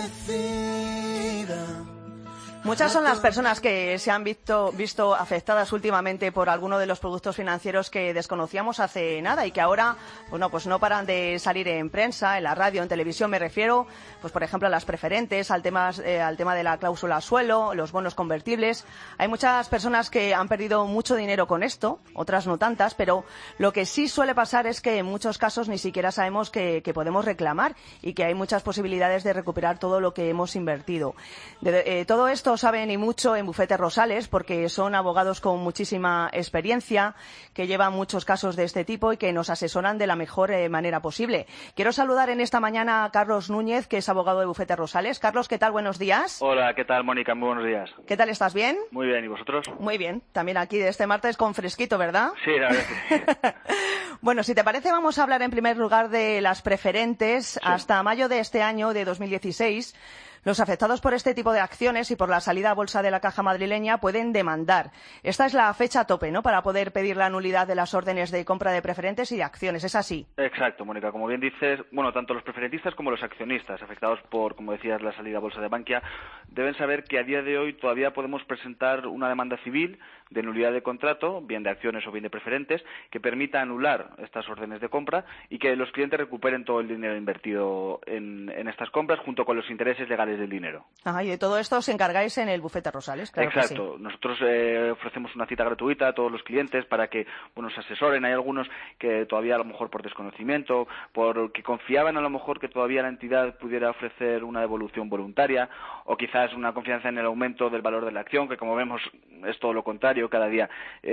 parecida. Muchas son las personas que se han visto afectadas últimamente por alguno de los productos financieros que desconocíamos hace nada y que ahora, bueno, pues no paran de salir en prensa, en la radio, en televisión. Me refiero, pues por ejemplo, a las preferentes, al tema de la cláusula suelo, los bonos convertibles. Hay muchas personas que han perdido mucho dinero con esto, otras no tantas, pero lo que sí suele pasar es que en muchos casos ni siquiera sabemos que podemos reclamar y que hay muchas posibilidades de recuperar todo lo que hemos invertido. Todo esto saben y mucho en Bufete Rosales porque son abogados con muchísima experiencia que llevan muchos casos de este tipo y que nos asesoran de la mejor manera posible. Quiero saludar en esta mañana a Carlos Núñez, que es abogado de Bufete Rosales. Carlos, ¿qué tal? Buenos días. Hola, ¿qué tal, Mónica? Muy buenos días. ¿Qué tal? ¿Estás bien? Muy bien, ¿y vosotros? Muy bien, también aquí de este martes con fresquito, ¿verdad? Sí, la verdad que sí. Bueno, si te parece, vamos a hablar en primer lugar de las preferentes. Sí. Hasta mayo de este año, de 2016, los afectados por este tipo de acciones y por la salida a bolsa de la Caja Madrileña pueden demandar. Esta es la fecha tope, ¿no?, para poder pedir la nulidad de las órdenes de compra de preferentes y de acciones. ¿Es así? Exacto, Mónica. Como bien dices, bueno, tanto los preferentistas como los accionistas afectados por, como decías, la salida a bolsa de Bankia, deben saber que a día de hoy todavía podemos presentar una demanda civil de nulidad de contrato, bien de acciones o bien de preferentes, que permita anular estas órdenes de compra y que los clientes recuperen todo el dinero invertido en estas compras junto con los intereses legales del dinero. Ajá, y de todo esto os encargáis en el Bufete Rosales, claro. Exacto. Que sí. Nosotros ofrecemos una cita gratuita a todos los clientes para que se asesoren. Hay algunos que todavía, a lo mejor por desconocimiento, porque confiaban a lo mejor que todavía la entidad pudiera ofrecer una devolución voluntaria, o quizás una confianza en el aumento del valor de la acción, que como vemos es todo lo contrario, cada día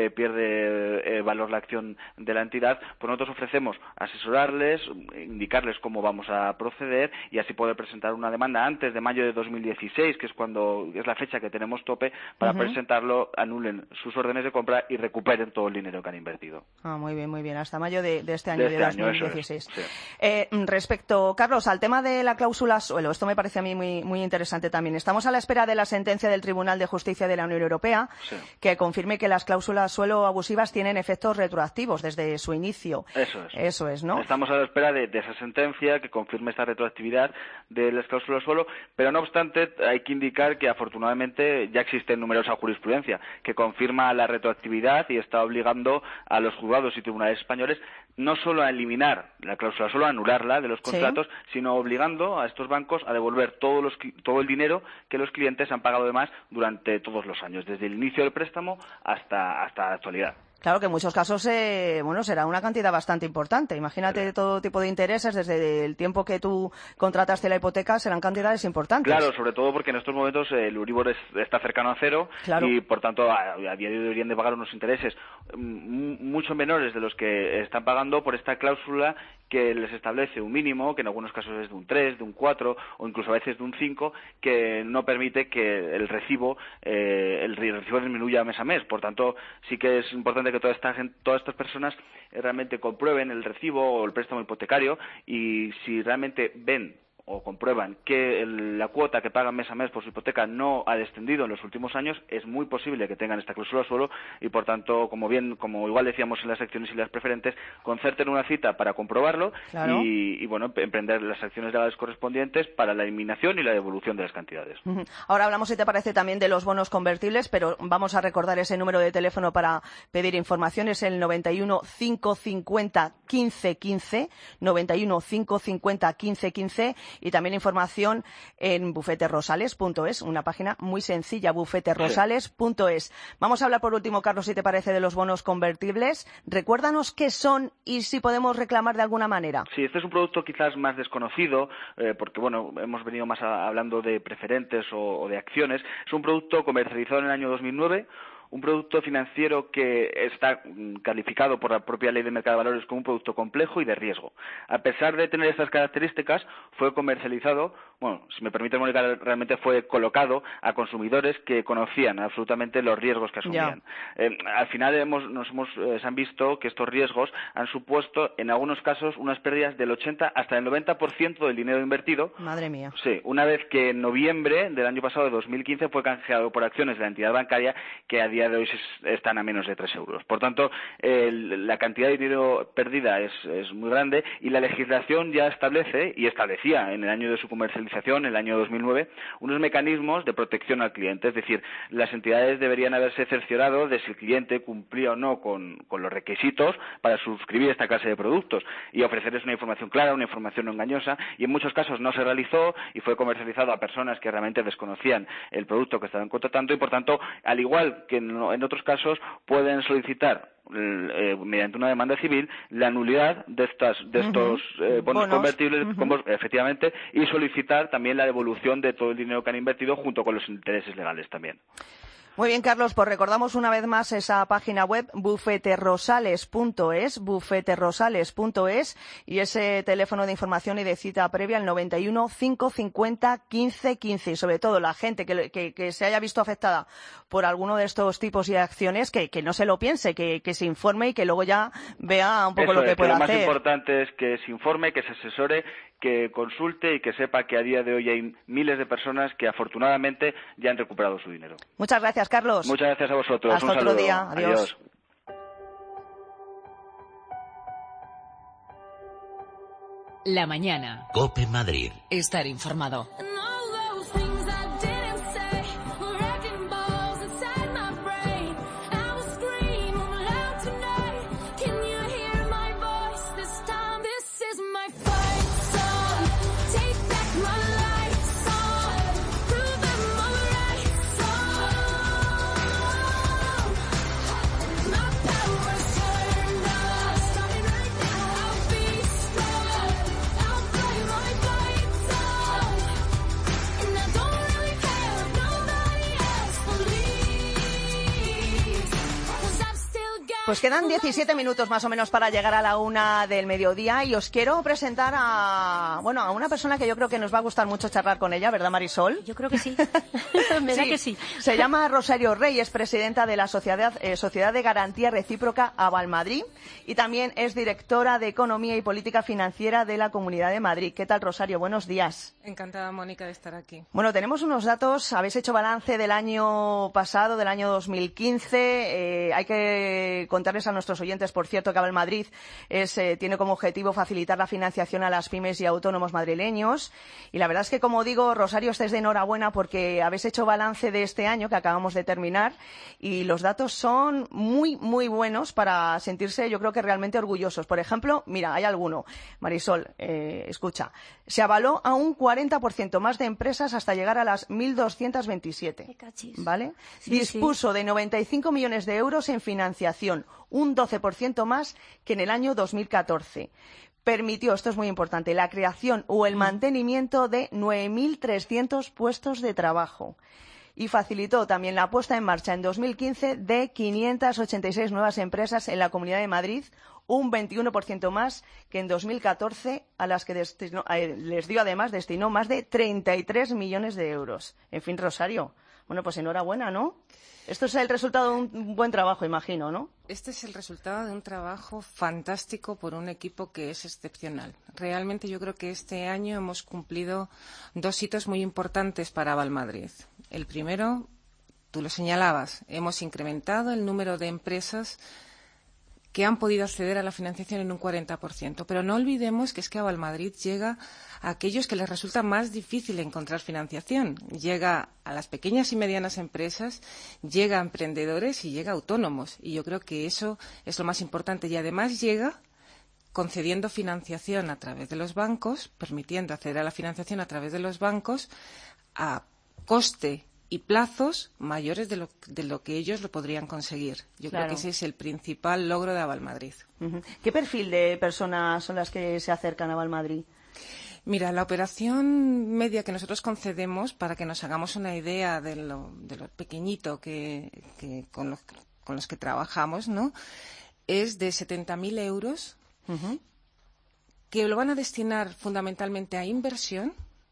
pierde valor la acción de la entidad. Pues nosotros ofrecemos asesorarles, indicarles cómo vamos a proceder y así poder presentar una demanda antes de mayo de 2016, que es la fecha que tenemos tope, para presentarlo, anulen sus órdenes de compra y recuperen todo el dinero que han invertido. Ah, muy bien, hasta mayo de este año, de 2016. Sí. Respecto, Carlos, al tema de la cláusula suelo, esto me parece a mí muy interesante también. Estamos a la espera de la sentencia del Tribunal de Justicia de la Unión Europea, que confirme que las cláusulas suelo abusivas tienen efectos retroactivos desde su inicio. Eso es, ¿no? Estamos a la espera de esa sentencia que confirme esta retroactividad de las cláusulas suelo, pero no obstante hay que indicar que afortunadamente ya existe numerosa jurisprudencia que confirma la retroactividad y está obligando a los juzgados y tribunales españoles no solo a eliminar la cláusula suelo, a anularla de los contratos, sino obligando a estos bancos a devolver todo el dinero que los clientes han pagado de más durante todos los años, desde el inicio del préstamo hasta la actualidad. Claro que en muchos casos, será una cantidad bastante importante. Imagínate todo tipo de intereses, desde el tiempo que tú contrataste la hipoteca, serán cantidades importantes. Claro, sobre todo porque en estos momentos el Euribor está cercano a cero y, por tanto, a día de hoy deberían de pagar unos intereses mucho menores de los que están pagando por esta cláusula que les establece un mínimo, que en algunos casos es de un 3, de un 4 o incluso a veces de un 5, que no permite que el recibo disminuya mes a mes. Por tanto, sí que es importante que todas estas personas realmente comprueben el recibo o el préstamo hipotecario, y si realmente ven o comprueban que la cuota que pagan mes a mes por su hipoteca no ha descendido en los últimos años, es muy posible que tengan esta cláusula suelo y, por tanto, como igual decíamos en las acciones y las preferentes, concerten una cita para comprobarlo. Claro. y bueno, emprender las acciones legales correspondientes para la eliminación y la devolución de las cantidades. Ahora hablamos, si te parece, también de los bonos convertibles, pero vamos a recordar ese número de teléfono para pedir información, es el 91 550 15 15, 91 550 15 15, y también información en bufeterosales.es, una página muy sencilla, bufeterosales.es. Vamos a hablar por último, Carlos, si te parece, de los bonos convertibles. Recuérdanos qué son y si podemos reclamar de alguna manera. Sí, este es un producto quizás más desconocido, porque bueno, hemos venido más hablando de preferentes o de acciones. Es un producto comercializado en el año 2009, un producto financiero que está calificado por la propia Ley de Mercado de Valores como un producto complejo y de riesgo. A pesar de tener estas características, fue comercializado, si me permite, Mónica, realmente fue colocado a consumidores que conocían absolutamente los riesgos que asumían. Al final se han visto que estos riesgos han supuesto, en algunos casos, unas pérdidas del 80 hasta el 90% del dinero invertido. Madre mía. Sí, una vez que en noviembre del año pasado, de 2015, fue canjeado por acciones de la entidad bancaria que a día de hoy están a menos de 3 euros. Por tanto, la cantidad de dinero perdida es muy grande, y la legislación ya establece, y establecía en el año de su comercialización, en el año 2009, unos mecanismos de protección al cliente. Es decir, las entidades deberían haberse cerciorado de si el cliente cumplía o no con los requisitos para suscribir esta clase de productos y ofrecerles una información clara, una información no engañosa, y en muchos casos no se realizó y fue comercializado a personas que realmente desconocían el producto que estaban contratando, y por tanto, al igual que en otros casos, pueden solicitar mediante una demanda civil la nulidad de estos bonos convertibles, efectivamente, y solicitar también la devolución de todo el dinero que han invertido junto con los intereses legales también. Muy bien, Carlos, pues recordamos una vez más esa página web, bufeterosales.es, y ese teléfono de información y de cita previa, el 91 550 15 15. Y sobre todo, la gente que se haya visto afectada por alguno de estos tipos de acciones, que no se lo piense, que se informe y que luego ya vea un poco lo que puede hacer. Lo más importante es que se informe, que se asesore, que consulte y que sepa que a día de hoy hay miles de personas que afortunadamente ya han recuperado su dinero. Muchas gracias, Carlos. Muchas gracias a vosotros. Hasta un saludo. Otro día. Adiós. La mañana. COPE Madrid. Estar informado. Pues quedan 17 minutos más o menos para llegar a la 1 del mediodía, y os quiero presentar a una persona que yo creo que nos va a gustar mucho charlar con ella, ¿verdad, Marisol? Yo creo que sí. Me da que sí. Se llama Rosario Rey, es presidenta de la Sociedad de Garantía Recíproca Avalmadrid, y también es directora de Economía y Política Financiera de la Comunidad de Madrid. ¿Qué tal, Rosario? Buenos días. Encantada, Mónica, de estar aquí. Bueno, tenemos unos datos. Habéis hecho balance del año pasado, del año 2015. Hay que contarles a nuestros oyentes, por cierto, que Avalmadrid tiene como objetivo facilitar la financiación a las pymes y autónomos madrileños. Y la verdad es que, como digo, Rosario, estáis de enhorabuena porque habéis hecho balance de este año que acabamos de terminar, y los datos son muy, muy buenos para sentirse, yo creo que realmente orgullosos. Por ejemplo, mira, hay alguno. Marisol, escucha. Se avaló a un 40% más de empresas hasta llegar a las 1.227. ¿Vale? Sí, Dispuso de 95 millones de euros en financiación, un 12% más que en el año 2014. Permitió, esto es muy importante, la creación o el mantenimiento de 9.300 puestos de trabajo. y facilitó también la puesta en marcha en 2015 de 586 nuevas empresas en la Comunidad de Madrid, un 21% más que en 2014, a las que destinó más de 33 millones de euros. En fin, Rosario, bueno, pues enhorabuena, ¿no? Esto es el resultado de un buen trabajo, imagino, ¿no? Este es el resultado de un trabajo fantástico por un equipo que es excepcional. Realmente yo creo que este año hemos cumplido 2 hitos muy importantes para Valmadrid. El primero, tú lo señalabas, hemos incrementado el número de empresas que han podido acceder a la financiación en un 40%. Pero no olvidemos que es que a Valmadrid llega a aquellos que les resulta más difícil encontrar financiación. Llega a las pequeñas y medianas empresas, llega a emprendedores y llega a autónomos. Y yo creo que eso es lo más importante. Y además llega concediendo financiación a través de los bancos, permitiendo acceder a la financiación a través de los bancos a coste y plazos mayores de lo que ellos lo podrían conseguir. Yo creo que ese es el principal logro de Avalmadrid. ¿Qué perfil de personas son las que se acercan a Avalmadrid? Mira, la operación media que nosotros concedemos, para que nos hagamos una idea de lo pequeñito con los que trabajamos, ¿no?, es de 70.000 euros, que lo van a destinar fundamentalmente a inversión,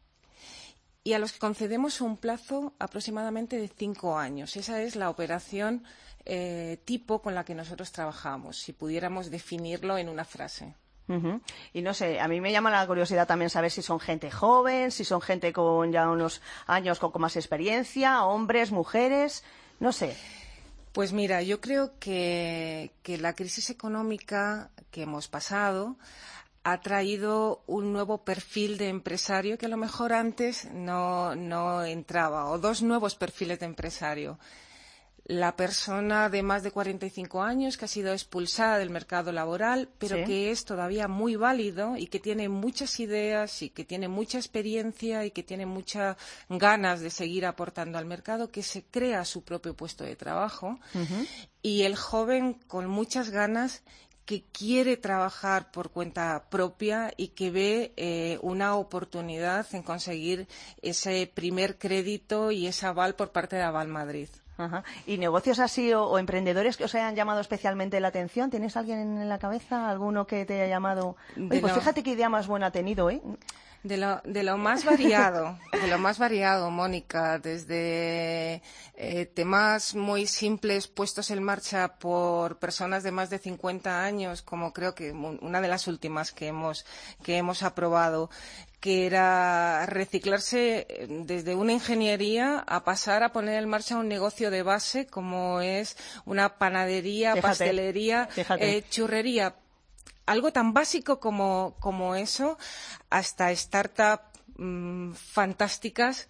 y a los que concedemos un plazo aproximadamente de 5 años. Esa es la operación tipo con la que nosotros trabajamos, si pudiéramos definirlo en una frase. Y no sé, a mí me llama la curiosidad también saber si son gente joven, si son gente con ya unos años con más experiencia, hombres, mujeres, no sé. Pues mira, yo creo que la crisis económica que hemos pasado ha traído un nuevo perfil de empresario que a lo mejor antes no entraba, o 2 nuevos perfiles de empresario. La persona de más de 45 años que ha sido expulsada del mercado laboral, pero que es todavía muy válido y que tiene muchas ideas y que tiene mucha experiencia y que tiene muchas ganas de seguir aportando al mercado, que se crea su propio puesto de trabajo. Y el joven con muchas ganas que quiere trabajar por cuenta propia y que ve una oportunidad en conseguir ese primer crédito y ese aval por parte de Avalmadrid. ¿Y negocios así o emprendedores que os hayan llamado especialmente la atención? ¿Tienes alguien en la cabeza? ¿Alguno que te haya llamado? Oye, pues fíjate qué idea más buena ha tenido, ¿eh? De lo más variado, Mónica, desde temas muy simples puestos en marcha por personas de más de 50 años, como creo que una de las últimas que hemos aprobado, que era reciclarse desde una ingeniería a pasar a poner en marcha un negocio de base como es una panadería, pastelería, churrería. Algo tan básico como eso, hasta startups fantásticas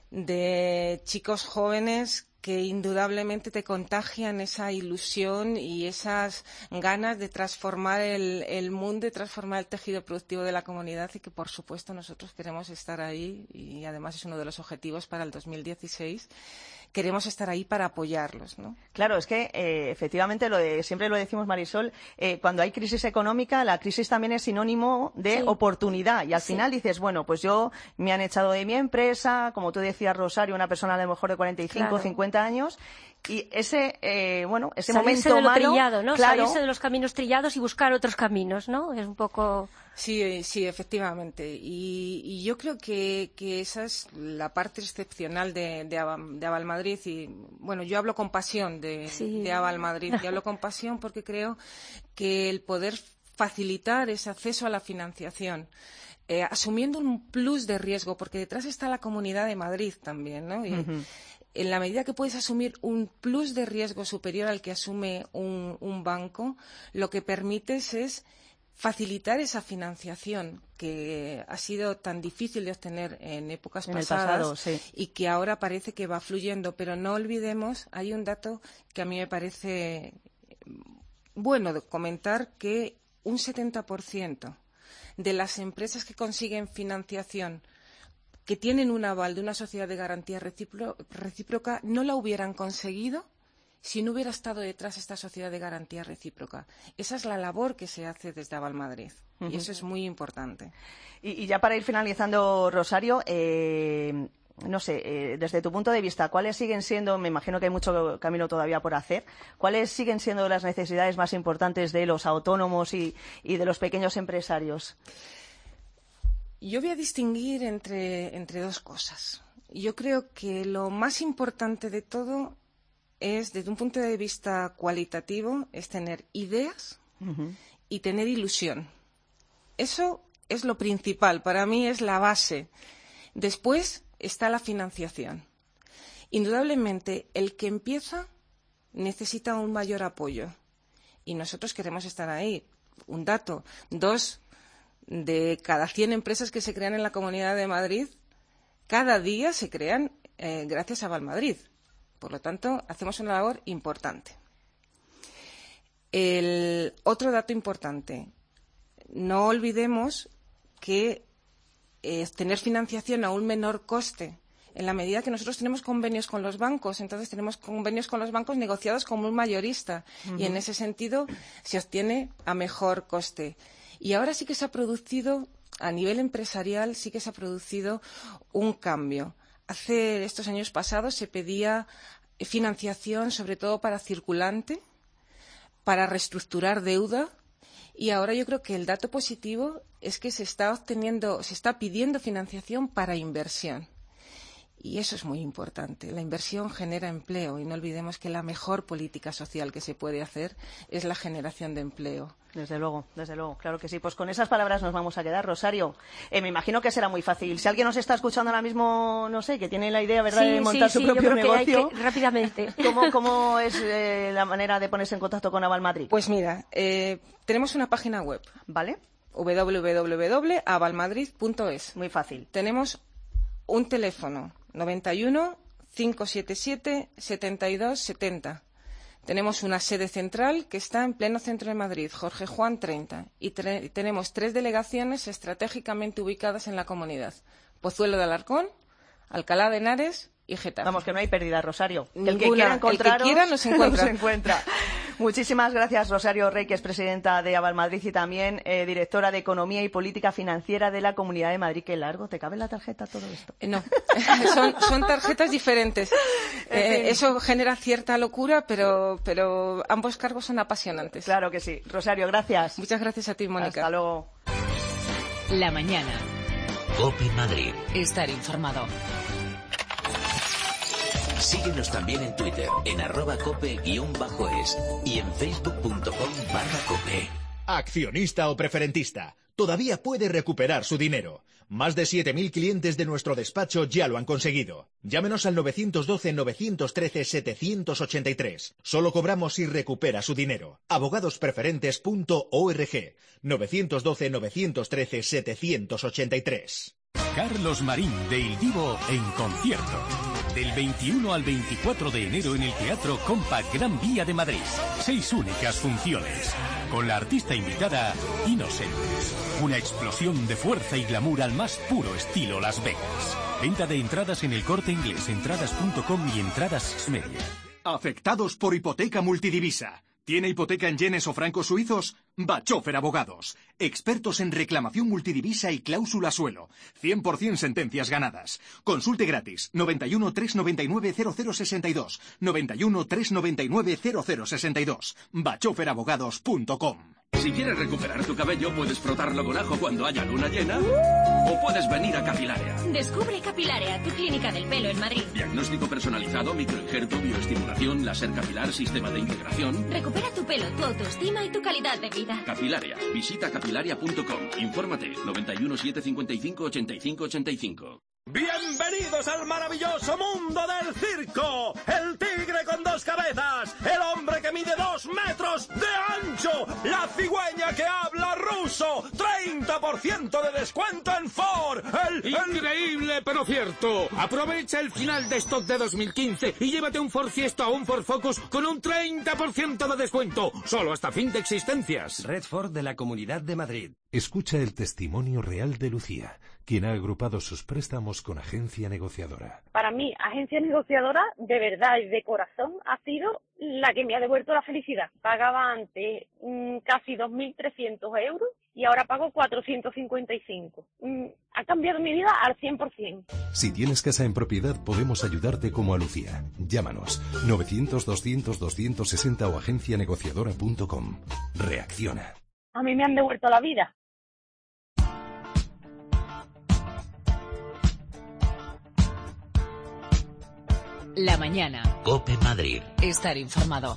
de chicos jóvenes que indudablemente te contagian esa ilusión y esas ganas de transformar el mundo y transformar el tejido productivo de la comunidad, y que por supuesto nosotros queremos estar ahí, y además es uno de los objetivos para el 2016. Queremos estar ahí para apoyarlos, ¿no? Claro, es que efectivamente siempre lo decimos, Marisol, cuando hay crisis económica, la crisis también es sinónimo de oportunidad, y al final dices, bueno, pues yo me han echado de mi empresa, como tú decías, Rosario, una persona a lo mejor de 45, 50 años, y ese salirse momento de lo malo, trillado, ¿no? Claro, Salirse de los caminos trillados y buscar otros caminos, ¿no? Es un poco... Sí, efectivamente. Y yo creo que esa es la parte excepcional de Avalmadrid. Y bueno, yo hablo con pasión de Avalmadrid. Y hablo con pasión porque creo que el poder facilitar ese acceso a la financiación, asumiendo un plus de riesgo, porque detrás está la Comunidad de Madrid también, ¿no? Y en la medida que puedes asumir un plus de riesgo superior al que asume un banco, lo que permites es facilitar esa financiación que ha sido tan difícil de obtener en épocas pasadas y que ahora parece que va fluyendo. Pero no olvidemos, hay un dato que a mí me parece bueno de comentar, que un 70% de las empresas que consiguen financiación que tienen un aval de una sociedad de garantía recíproca no la hubieran conseguido si no hubiera estado detrás esta sociedad de garantía recíproca. Esa es la labor que se hace desde Avalmadrid, y eso es muy importante. Y ya para ir finalizando, Rosario, no sé, desde tu punto de vista, ¿cuáles siguen siendo, me imagino que hay mucho camino todavía por hacer, cuáles siguen siendo las necesidades más importantes de los autónomos y de los pequeños empresarios? Yo voy a distinguir entre dos cosas. Yo creo que lo más importante de todo es, desde un punto de vista cualitativo, es tener ideas y tener ilusión. Eso es lo principal, para mí es la base. Después está la financiación. Indudablemente, el que empieza necesita un mayor apoyo y nosotros queremos estar ahí. Un dato, 2 de cada 100 empresas que se crean en la Comunidad de Madrid, cada día se crean gracias a Avalmadrid. Por lo tanto, hacemos una labor importante. El otro dato importante, no olvidemos que tener financiación a un menor coste, en la medida que nosotros tenemos convenios con los bancos, entonces tenemos convenios con los bancos negociados como un mayorista y en ese sentido se obtiene a mejor coste. Y ahora sí que se ha producido, a nivel empresarial, sí que se ha producido un cambio. Hace estos años pasados se pedía financiación sobre todo para circulante, para reestructurar deuda, y ahora yo creo que el dato positivo es que se está pidiendo financiación para inversión. Y eso es muy importante. La inversión genera empleo y no olvidemos que la mejor política social que se puede hacer es la generación de empleo. Desde luego, claro que sí. Pues con esas palabras nos vamos a quedar. Rosario, me imagino que será muy fácil. Si alguien nos está escuchando ahora mismo, no sé, que tiene la idea, ¿verdad?, de montar su propio negocio. Rápidamente. ¿Cómo es la manera de ponerse en contacto con Avalmadrid? Pues mira, tenemos una página web. ¿Vale? www.avalmadrid.es. Muy fácil. Tenemos un teléfono, 91 577 72 70. Tenemos una sede central que está en pleno centro de Madrid, Jorge Juan 30, y tenemos 3 delegaciones estratégicamente ubicadas en la comunidad: Pozuelo de Alarcón, Alcalá de Henares y Getafe. Vamos, que no hay pérdida, Rosario. Ninguna. El que quiera encontraros, el que quiera nos encuentra. Muchísimas gracias, Rosario Rey, que es presidenta de Avalmadrid y también directora de Economía y Política Financiera de la Comunidad de Madrid. Qué largo, ¿te cabe en la tarjeta todo esto? No, son tarjetas diferentes. Eso genera cierta locura, pero ambos cargos son apasionantes. Claro que sí. Rosario, gracias. Muchas gracias a ti, Mónica. Hasta luego. La mañana. COPE Madrid. Estar informado. Síguenos también en Twitter, en @cope_es y en facebook.com/cope. Accionista o preferentista, todavía puede recuperar su dinero. Más de 7.000 clientes de nuestro despacho ya lo han conseguido. Llámenos al 912-913-783. Solo cobramos si recupera su dinero. Abogadospreferentes.org. 912-913-783. Carlos Marín de Il Divo en concierto. Del 21 al 24 de enero en el Teatro Compact Gran Vía de Madrid. 6 únicas funciones. Con la artista invitada Innocentes. Una explosión de fuerza y glamour al más puro estilo Las Vegas. Venta de entradas en El Corte Inglés, entradas.com y Entradas Media. Afectados por hipoteca multidivisa. ¿Tiene hipoteca en yenes o francos suizos? Bachofer Abogados. Expertos en reclamación multidivisa y cláusula suelo. 100% sentencias ganadas. Consulte gratis. 91 399 0062. 91 399 0062. bachoferabogados.com. Si quieres recuperar tu cabello, puedes frotarlo con ajo cuando haya luna llena o puedes venir a Capilárea. Descubre Capilárea, tu clínica del pelo en Madrid. Diagnóstico personalizado, microinjerto, bioestimulación, láser capilar, sistema de integración. Recupera tu pelo, tu autoestima y tu calidad de vida. Capilárea. Visita capilaria.com. Infórmate 91 755 85 85. ¡Bienvenidos al maravilloso mundo del circo! ¡El tigre con 2 cabezas! ¡El hombre que mide 2 metros de ancho! ¡La cigüeña que habla ruso! ¡30% de descuento en Ford! ¡Increíble, pero cierto! Aprovecha el final de stock de 2015 y llévate un Ford Fiesta o un Ford Focus con un 30% de descuento. Solo hasta fin de existencias. Red Ford de la Comunidad de Madrid. Escucha el testimonio real de Lucía, quien ha agrupado sus préstamos con Agencia Negociadora. Para mí, Agencia Negociadora, de verdad y de corazón, ha sido la que me ha devuelto la felicidad. Pagaba antes casi 2.300 euros y ahora pago 400 455. Ha cambiado mi vida al 100%. Si tienes casa en propiedad, podemos ayudarte como a Lucía. Llámanos 900-200-260 o agencianegociadora.com. Reacciona. A mí me han devuelto la vida. La mañana. COPE Madrid. Estar informado.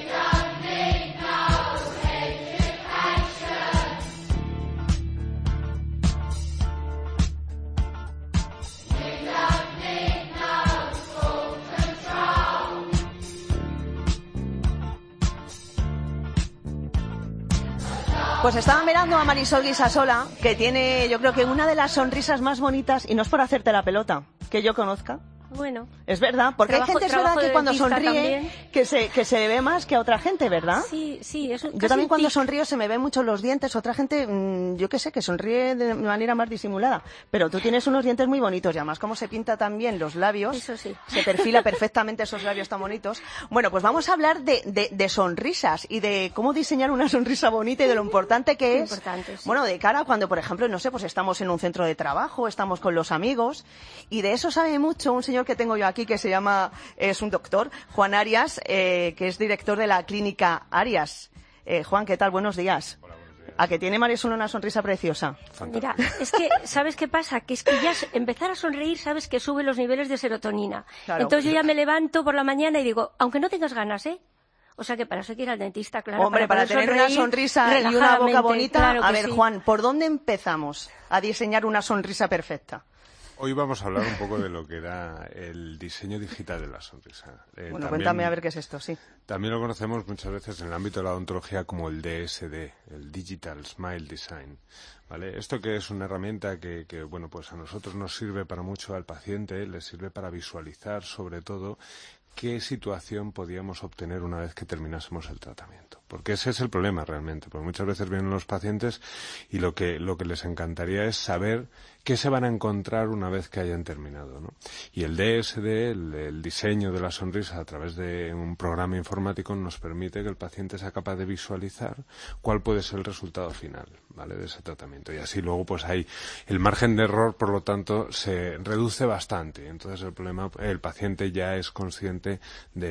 Pues estaba mirando a Marisol Guisasola, que tiene, yo creo que una de las sonrisas más bonitas, y no es por hacerte la pelota, que yo conozca. Bueno. Es verdad, porque hay gente, es verdad, que cuando sonríe, que se ve más que a otra gente, ¿verdad? Sí, eso. Yo también cuando sonrío se me ven mucho los dientes, otra gente, yo qué sé, que sonríe de manera más disimulada. Pero tú tienes unos dientes muy bonitos y además como se pinta también los labios, eso sí. Se perfila perfectamente esos labios tan bonitos. Bueno, pues vamos a hablar de sonrisas y de cómo diseñar una sonrisa bonita y de lo importante que es. Importante, sí. Bueno, de cara cuando, por ejemplo, no sé, pues estamos en un centro de trabajo, estamos con los amigos, y de eso sabe mucho un señor que tengo yo aquí, que se llama, es un doctor, Juan Arias, que es director de la clínica Arias. Juan, ¿qué tal? Buenos días. Hola, buenos días. ¿A que tiene Marisol una sonrisa preciosa? Mira, es que, ¿sabes qué pasa? Que es que ya empezar a sonreír, sabes que sube los niveles de serotonina. Claro. Entonces yo ya me levanto por la mañana y digo, aunque no tengas ganas, O sea que para eso hay que ir al dentista, claro. Hombre, para tener una sonrisa y una boca bonita. Claro, a ver, sí. Juan, ¿por dónde empezamos a diseñar una sonrisa perfecta? Hoy vamos a hablar un poco de lo que era el diseño digital de la sonrisa. Bueno, cuéntame a ver qué es esto, sí. También lo conocemos muchas veces en el ámbito de la odontología como el DSD, el Digital Smile Design. ¿Vale? Esto que es una herramienta que, bueno, pues a nosotros nos sirve para mucho, al paciente le sirve para visualizar sobre todo qué situación podíamos obtener una vez que terminásemos el tratamiento. Porque ese es el problema realmente, porque muchas veces vienen los pacientes y lo que les encantaría es saber qué se van a encontrar una vez que hayan terminado, ¿no? Y el DSD, el diseño de la sonrisa a través de un programa informático nos permite que el paciente sea capaz de visualizar cuál puede ser el resultado final, ¿vale?, de ese tratamiento. Y así luego pues hay el margen de error, por lo tanto, se reduce bastante. Entonces el paciente ya es consciente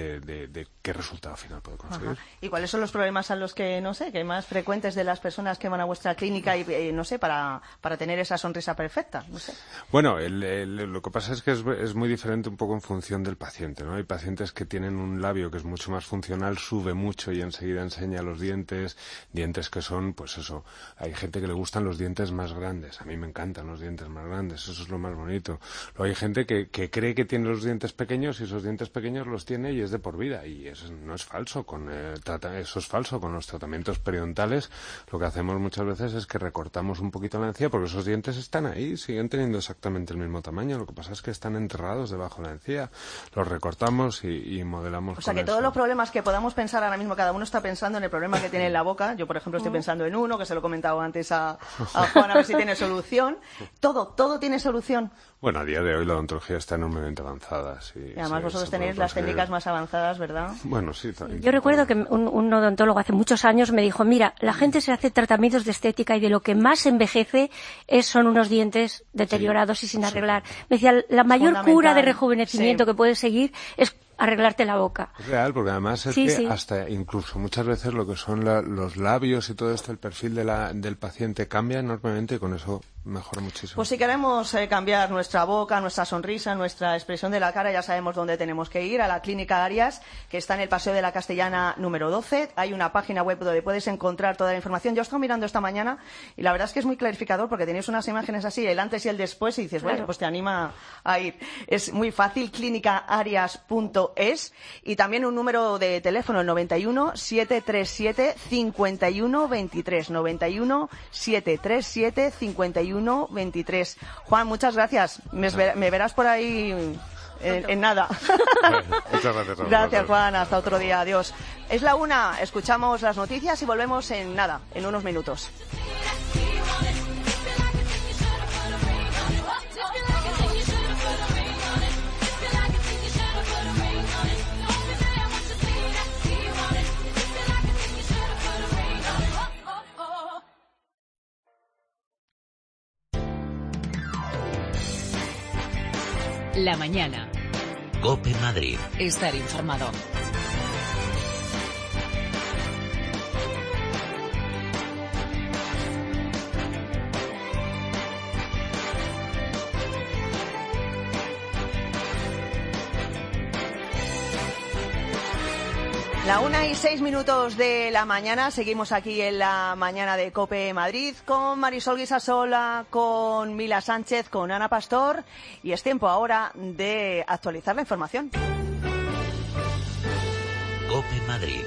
de qué resultado final puede conseguir. Ajá. ¿Y cuáles son los problemas a los que, no sé, que más frecuentes de las personas que van a vuestra clínica y no sé, para tener esa sonrisa perfecta? No sé. Bueno, lo que pasa es que es muy diferente un poco en función del paciente, ¿no? Hay pacientes que tienen un labio que es mucho más funcional, sube mucho y enseguida enseña los dientes que son, pues eso, hay gente que le gustan los dientes más grandes, a mí me encantan los dientes más grandes, eso es lo más bonito. Luego hay gente que cree que tiene los dientes pequeños y esos dientes pequeños los tiene y es de por vida, y eso no es falso, eso es falso. Con los tratamientos periodontales lo que hacemos muchas veces es que recortamos un poquito la encía porque esos dientes están ahí, siguen teniendo exactamente el mismo tamaño, lo que pasa es que están enterrados debajo de la encía, los recortamos y modelamos. O sea que todos los problemas que podamos pensar ahora mismo, cada uno está pensando en el problema que tiene en la boca. Yo, por ejemplo, estoy pensando en uno, que se lo he comentado antes a Juan, a ver si tiene solución. Todo tiene solución. Bueno, a día de hoy la odontología está enormemente avanzada. Sí, y además vosotros tenéis las técnicas más avanzadas, ¿verdad? Bueno, sí. También. Yo recuerdo que un odontólogo hace muchos años me dijo, mira, la gente se hace tratamientos de estética y de lo que más envejece son unos dientes deteriorados y sin arreglar. Me decía, la mayor cura de rejuvenecimiento que puedes seguir es arreglarte la boca. Es real, porque además es que hasta incluso muchas veces lo que son los labios y todo esto, el perfil del paciente cambia enormemente y con eso mejora muchísimo. Pues si queremos cambiar nuestra boca, nuestra sonrisa, nuestra expresión de la cara, ya sabemos dónde tenemos que ir, a la Clínica Arias, que está en el Paseo de la Castellana número 12. Hay una página web donde puedes encontrar toda la información. Yo he estado mirando esta mañana y la verdad es que es muy clarificador porque tenéis unas imágenes así, el antes y el después, y dices, bueno, pues te anima a ir. Es muy fácil, clínicaarias.es, y también un número de teléfono, el 91 737 51 23, 91 737 51 23. Juan, muchas gracias. Me verás por ahí en nada. Muchas gracias. Gracias, Juan. Hasta otro día. Adiós. Es la 1. Escuchamos las noticias y volvemos en nada, en unos minutos. La mañana. COPE Madrid. Estar informado. La 1:06 de la mañana, seguimos aquí en la mañana de COPE Madrid con Marisol Guisasola, con Mila Sánchez, con Ana Pastor, y es tiempo ahora de actualizar la información. COPE Madrid.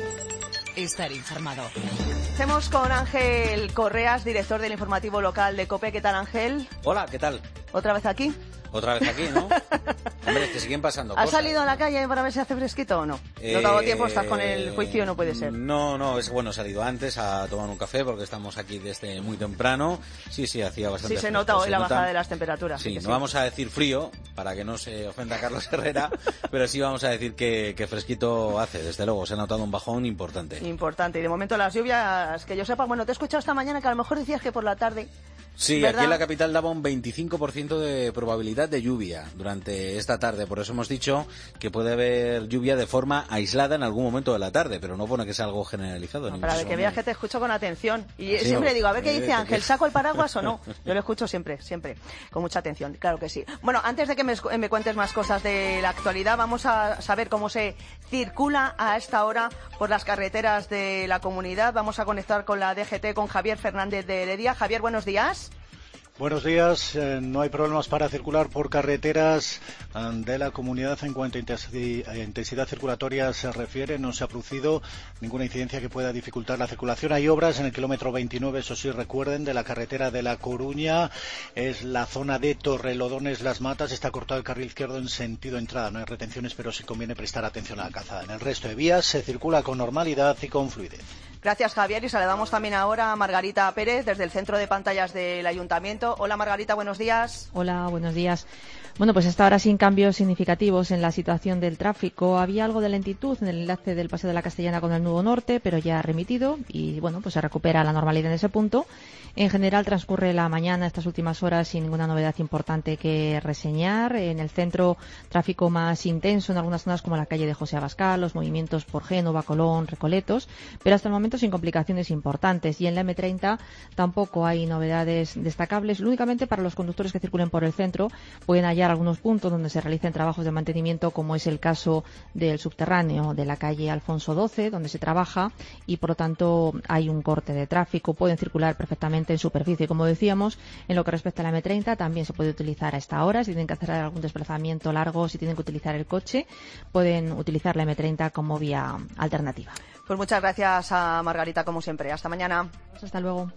Estar informado. Hacemos con Ángel Correas, director del informativo local de COPE. ¿Qué tal, Ángel? Hola, ¿qué tal? ¿Otra vez aquí? Otra vez aquí, ¿no? Hombre, te siguen pasando cosas. ¿Has salido a la calle para ver si hace fresquito o no? No te hago tiempo, estás con el juicio, no puede ser. No, es bueno, he salido antes a tomar un café porque estamos aquí desde muy temprano. Sí, hacía bastante Sí, se fresco, nota hoy la bajada de las temperaturas. Sí, no vamos a decir frío, para que no se ofenda Carlos Herrera, pero sí vamos a decir que fresquito hace, desde luego, se ha notado un bajón importante. Importante, y de momento las lluvias, que yo sepa, bueno, te he escuchado esta mañana que a lo mejor decías que por la tarde... Sí, ¿verdad? Aquí en la capital daba un 25% de probabilidad de lluvia durante esta tarde. Por eso hemos dicho que puede haber lluvia de forma aislada en algún momento de la tarde, pero no pone que sea algo generalizado. Para que veas que te escucho con atención. Y sí, siempre digo, a ver qué dice Ángel, ¿saco el paraguas o no? Yo lo escucho siempre, con mucha atención, claro que sí. Bueno, antes de que me cuentes más cosas de la actualidad, vamos a saber cómo se circula a esta hora por las carreteras de la comunidad. Vamos a conectar con la DGT, con Javier Fernández de Heredia. Javier, buenos días. Buenos días. No hay problemas para circular por carreteras de la comunidad en cuanto a intensidad circulatoria se refiere. No se ha producido ninguna incidencia que pueda dificultar la circulación. Hay obras en el kilómetro 29, eso sí, recuerden, de la carretera de La Coruña. Es la zona de Torrelodones, Las Matas. Está cortado el carril izquierdo en sentido entrada. No hay retenciones, pero sí conviene prestar atención a la calzada. En el resto de vías se circula con normalidad y con fluidez. Gracias, Javier. Y saludamos también ahora a Margarita Pérez, desde el centro de pantallas del Ayuntamiento. Hola, Margarita, buenos días. Hola, buenos días. Bueno, pues hasta ahora sin cambios significativos en la situación del tráfico. Había algo de lentitud en el enlace del Paseo de la Castellana con el nudo norte, pero ya ha remitido y, bueno, pues se recupera la normalidad en ese punto. En general transcurre la mañana, estas últimas horas, sin ninguna novedad importante que reseñar. En el centro, tráfico más intenso en algunas zonas como la calle de José Abascal, los movimientos por Génova, Colón, Recoletos, pero hasta el momento sin complicaciones importantes. Y en la M30 tampoco hay novedades destacables. Únicamente para los conductores que circulen por el centro pueden hallar algunos puntos donde se realicen trabajos de mantenimiento, como es el caso del subterráneo de la calle Alfonso XII, donde se trabaja y, por lo tanto, hay un corte de tráfico. Pueden circular perfectamente en superficie. Como decíamos, en lo que respecta a la M30 también se puede utilizar a esta hora. Si tienen que hacer algún desplazamiento largo, si tienen que utilizar el coche, pueden utilizar la M30 como vía alternativa. Pues muchas gracias a Margarita, como siempre. Hasta mañana. Hasta luego.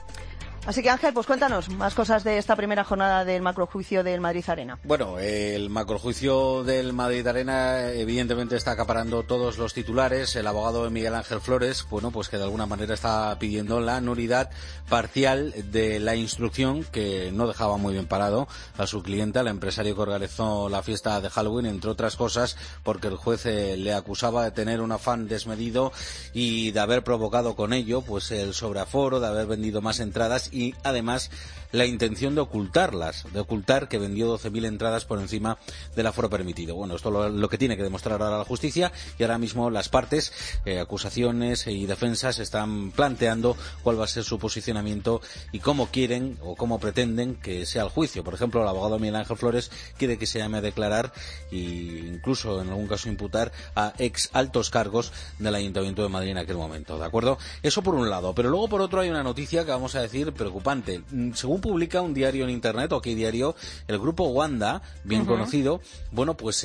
Así que, Ángel, pues cuéntanos más cosas de esta primera jornada del macrojuicio del Madrid Arena. Bueno, el macrojuicio del Madrid Arena evidentemente está acaparando todos los titulares. El abogado Miguel Ángel Flores, bueno, pues que de alguna manera está pidiendo la nulidad parcial de la instrucción que no dejaba muy bien parado a su cliente, al empresario que organizó la fiesta de Halloween, entre otras cosas porque el juez le acusaba de tener un afán desmedido y de haber provocado con ello pues el sobreaforo, de haber vendido más entradas y además la intención de ocultar que vendió 12.000 entradas por encima del aforo permitido. Bueno, esto lo que tiene que demostrar ahora la justicia, y ahora mismo las partes, acusaciones y defensas, están planteando cuál va a ser su posicionamiento y cómo quieren o cómo pretenden que sea el juicio. Por ejemplo, el abogado Miguel Ángel Flores quiere que se llame a declarar e incluso en algún caso imputar a ex altos cargos del Ayuntamiento de Madrid en aquel momento, ¿de acuerdo? Eso por un lado, pero luego por otro hay una noticia que vamos a decir preocupante. Según publica un diario en internet, OK Diario, el grupo Wanda, bien conocido, bueno, pues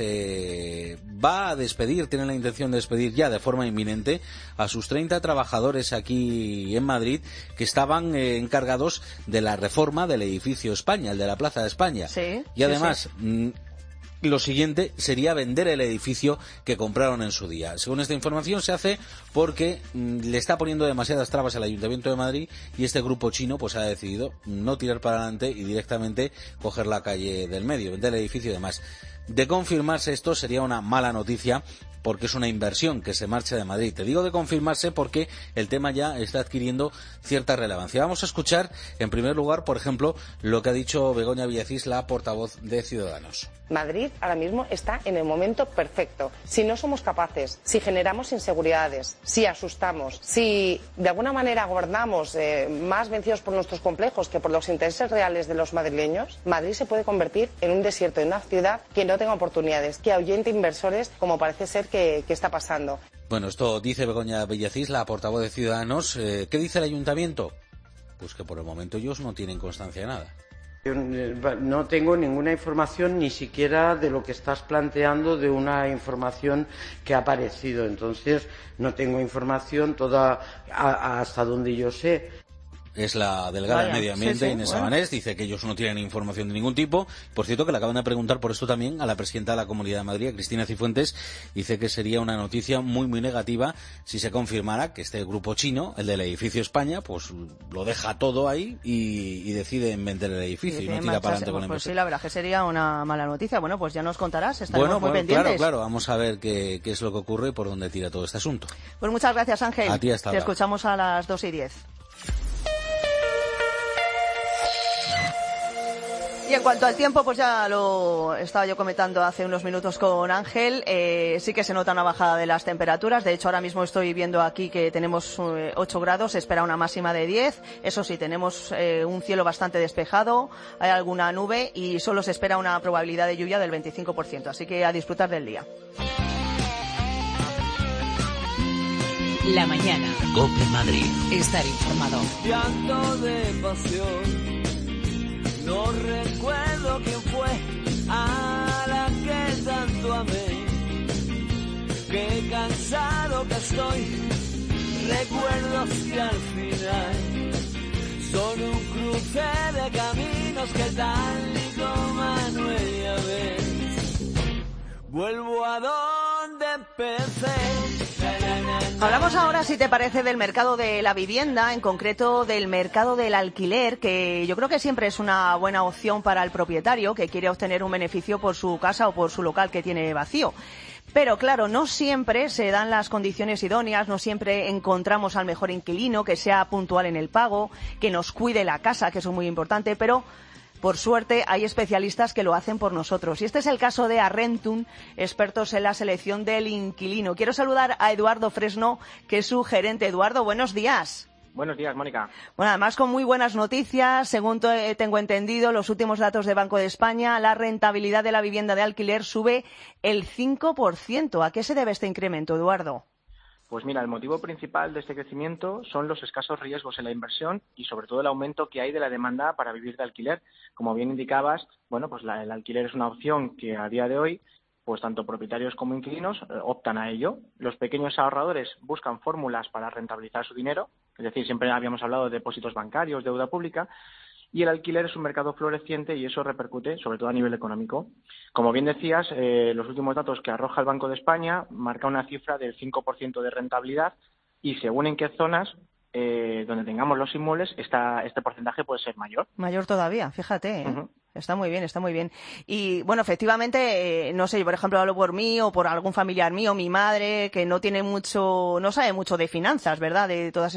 va a despedir, tiene la intención de despedir ya de forma inminente a sus 30 trabajadores aquí en Madrid que estaban encargados de la reforma del edificio España, el de la Plaza de España. Sí, y además... Sí. Lo siguiente sería vender el edificio que compraron en su día. Según esta información se hace porque le está poniendo demasiadas trabas al Ayuntamiento de Madrid y este grupo chino pues ha decidido no tirar para adelante y directamente coger la calle del medio, vender el edificio y demás. De confirmarse esto sería una mala noticia porque es una inversión que se marcha de Madrid. Te digo de confirmarse porque el tema ya está adquiriendo cierta relevancia. Vamos a escuchar, en primer lugar, por ejemplo, lo que ha dicho Begoña Villacís, la portavoz de Ciudadanos. Madrid ahora mismo está en el momento perfecto. Si no somos capaces, si generamos inseguridades, si asustamos, si de alguna manera gobernamos más vencidos por nuestros complejos que por los intereses reales de los madrileños, Madrid se puede convertir en un desierto, en una ciudad que no tenga oportunidades, que ahuyente inversores, como parece ser que está pasando. Bueno, esto dice Begoña Villacís, la portavoz de Ciudadanos. ¿Qué dice el ayuntamiento? Pues que por el momento ellos no tienen constancia de nada. Yo no tengo ninguna información, ni siquiera de lo que estás planteando, de una información que ha aparecido. Entonces, no tengo información toda hasta donde yo sé. Es la delegada de Medio Ambiente, Inés Sabanés, dice que ellos no tienen información de ningún tipo. Por cierto, que le acaban de preguntar por esto también a la presidenta de la Comunidad de Madrid, Cristina Cifuentes. Dice que sería una noticia muy, muy negativa si se confirmara que este grupo chino, el del edificio España, pues lo deja todo ahí y decide vender el edificio y no tira para adelante con la empresa. Pues inversión. sí, la verdad que sería una mala noticia. Bueno, pues ya nos contarás, estaremos muy pendientes. Claro, vamos a ver qué es lo que ocurre y por dónde tira todo este asunto. Pues muchas gracias, Ángel. A ti, hasta ahora. Te escuchamos a las 2:10. Y en cuanto al tiempo, pues ya lo estaba yo comentando hace unos minutos con Ángel, sí que se nota una bajada de las temperaturas. De hecho, ahora mismo estoy viendo aquí que tenemos 8 grados, se espera una máxima de 10. Eso sí, tenemos un cielo bastante despejado, hay alguna nube y solo se espera una probabilidad de lluvia del 25%. Así que a disfrutar del día. La mañana. COPE Madrid. Estar informado. Llanto de pasión. No recuerdo quién fue a la que tanto amé. Qué cansado que estoy. Recuerdos que al final son un cruce de caminos que tal y como Manuel ya ves. Vuelvo a donde empecé. Hablamos ahora, si te parece, del mercado de la vivienda, en concreto del mercado del alquiler, que yo creo que siempre es una buena opción para el propietario que quiere obtener un beneficio por su casa o por su local que tiene vacío. Pero claro, no siempre se dan las condiciones idóneas, no siempre encontramos al mejor inquilino que sea puntual en el pago, que nos cuide la casa, que eso es muy importante, pero por suerte, hay especialistas que lo hacen por nosotros. Y este es el caso de Arrentum, expertos en la selección del inquilino. Quiero saludar a Eduardo Fresno, que es su gerente. Eduardo, buenos días. Buenos días, Mónica. Bueno, además con muy buenas noticias. Según tengo entendido, los últimos datos de Banco de España, la rentabilidad de la vivienda de alquiler sube el 5%. ¿A qué se debe este incremento, Eduardo? Pues mira, el motivo principal de este crecimiento son los escasos riesgos en la inversión y sobre todo el aumento que hay de la demanda para vivir de alquiler. Como bien indicabas, bueno, pues el alquiler es una opción que a día de hoy, pues tanto propietarios como inquilinos optan a ello. Los pequeños ahorradores buscan fórmulas para rentabilizar su dinero, es decir, siempre habíamos hablado de depósitos bancarios, deuda pública, y el alquiler es un mercado floreciente y eso repercute sobre todo a nivel económico. Como bien decías, los últimos datos que arroja el Banco de España marca una cifra del 5% de rentabilidad y según en qué zonas donde tengamos los inmuebles este porcentaje puede ser mayor. Mayor todavía, fíjate. Uh-huh. Está muy bien, está muy bien. Y bueno, efectivamente, no sé, yo por ejemplo hablo por mí o por algún familiar mío, mi madre, que no sabe mucho de finanzas, ¿verdad? De todas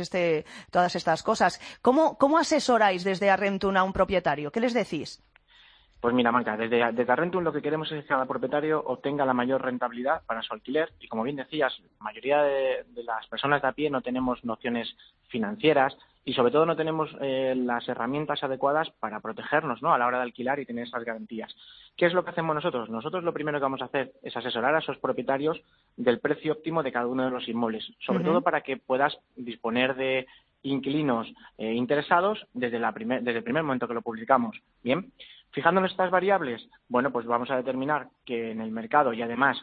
estas cosas. ¿Cómo asesoráis desde Arrentum a un propietario? ¿Qué les decís? Pues mira, Marca, desde Arrentum lo que queremos es que cada propietario obtenga la mayor rentabilidad para su alquiler y como bien decías, la mayoría de las personas de a pie no tenemos nociones financieras y sobre todo no tenemos las herramientas adecuadas para protegernos, ¿no?, a la hora de alquilar y tener esas garantías. ¿Qué es lo que hacemos nosotros? Nosotros lo primero que vamos a hacer es asesorar a esos propietarios del precio óptimo de cada uno de los inmuebles, sobre todo para que puedas disponer de inquilinos interesados desde el primer momento que lo publicamos. Bien, fijándonos estas variables, bueno, pues vamos a determinar que en el mercado y además,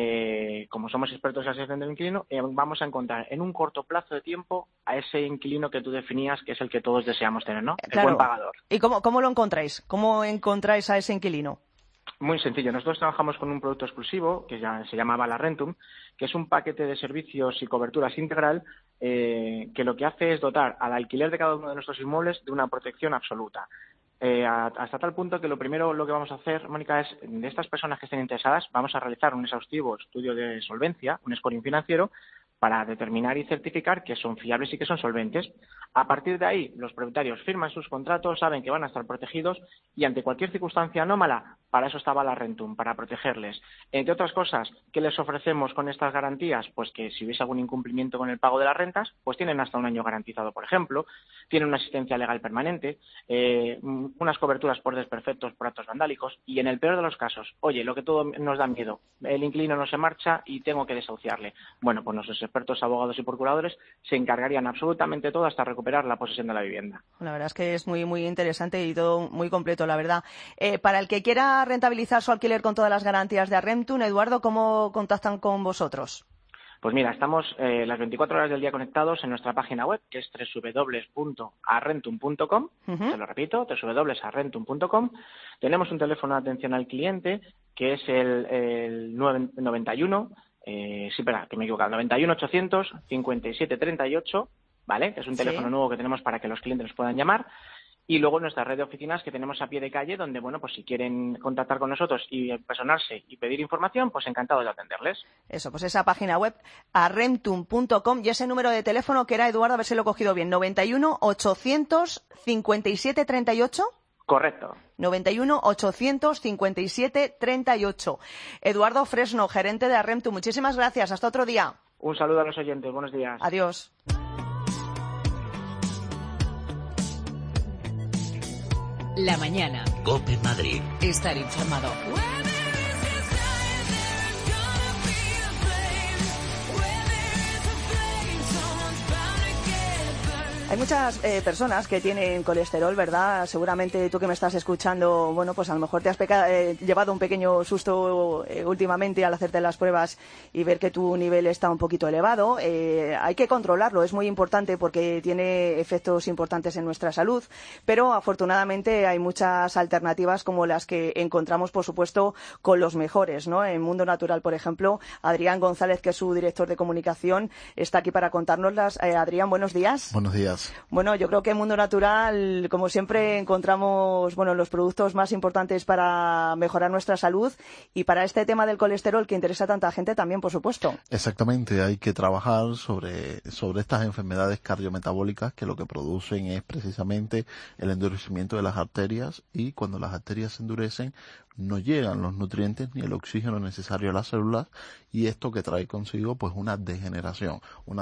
como somos expertos en selección del inquilino, vamos a encontrar en un corto plazo de tiempo a ese inquilino que tú definías que es el que todos deseamos tener, ¿no? Claro. El buen pagador. ¿Y cómo lo encontráis? ¿Cómo encontráis a ese inquilino? Muy sencillo. Nosotros trabajamos con un producto exclusivo que se llama Arrentum, que es un paquete de servicios y coberturas integral que lo que hace es dotar al alquiler de cada uno de nuestros inmuebles de una protección absoluta. hasta tal punto que lo que vamos a hacer, Mónica, es de estas personas que estén interesadas, vamos a realizar un exhaustivo estudio de solvencia, un scoring financiero, para determinar y certificar que son fiables y que son solventes. A partir de ahí, los propietarios firman sus contratos, saben que van a estar protegidos y ante cualquier circunstancia anómala, para eso estaba la Rentum, para protegerles. Entre otras cosas, ¿qué les ofrecemos con estas garantías? Pues que si hubiese algún incumplimiento con el pago de las rentas, pues tienen hasta un año garantizado, por ejemplo, tienen una asistencia legal permanente, unas coberturas por desperfectos, por actos vandálicos y en el peor de los casos, oye, lo que todo nos da miedo, el inquilino no se marcha y tengo que desahuciarle. Bueno, pues nuestros expertos abogados y procuradores se encargarían absolutamente todo hasta recuperar la posesión de la vivienda. La verdad es que es muy, muy interesante y todo muy completo, la verdad. Para el que quiera rentabilizar su alquiler con todas las garantías de Arrentum, Eduardo, ¿cómo contactan con vosotros? Pues mira, estamos las 24 horas del día conectados en nuestra página web, que es www.arrentum.com. Te lo repito, www.arrentum.com. Tenemos un teléfono de atención al cliente, que es el 91... sí, espera, que me he equivocado, 91 800 57 38, ¿vale? Que es un teléfono nuevo que tenemos para que los clientes nos puedan llamar. Y luego nuestra red de oficinas que tenemos a pie de calle, donde, bueno, pues si quieren contactar con nosotros y personarse y pedir información, pues encantados de atenderles. Eso, pues esa página web, arrentum.com, y ese número de teléfono que era, Eduardo, a ver si lo he cogido bien, 91 800 57 38. Correcto. 91 857 38. Eduardo Fresno, gerente de Arrentum. Muchísimas gracias. Hasta otro día. Un saludo a los oyentes. Buenos días. Adiós. La mañana. COPE Madrid. Estar informado. Hay muchas personas que tienen colesterol, ¿verdad? Seguramente tú que me estás escuchando, bueno, pues a lo mejor te has llevado un pequeño susto últimamente al hacerte las pruebas y ver que tu nivel está un poquito elevado. Hay que controlarlo, es muy importante porque tiene efectos importantes en nuestra salud, pero afortunadamente hay muchas alternativas como las que encontramos, por supuesto, con los mejores, ¿no? En Mundo Natural, por ejemplo, Adrián González, que es su director de comunicación, está aquí para contárnoslas. Adrián, buenos días. Buenos días. Bueno, yo creo que en Mundo Natural, como siempre, encontramos los productos más importantes para mejorar nuestra salud y para este tema del colesterol que interesa a tanta gente también, por supuesto. Exactamente, hay que trabajar sobre estas enfermedades cardiometabólicas que lo que producen es precisamente el endurecimiento de las arterias y cuando las arterias se endurecen no llegan los nutrientes ni el oxígeno necesario a las células y esto que trae consigo pues una degeneración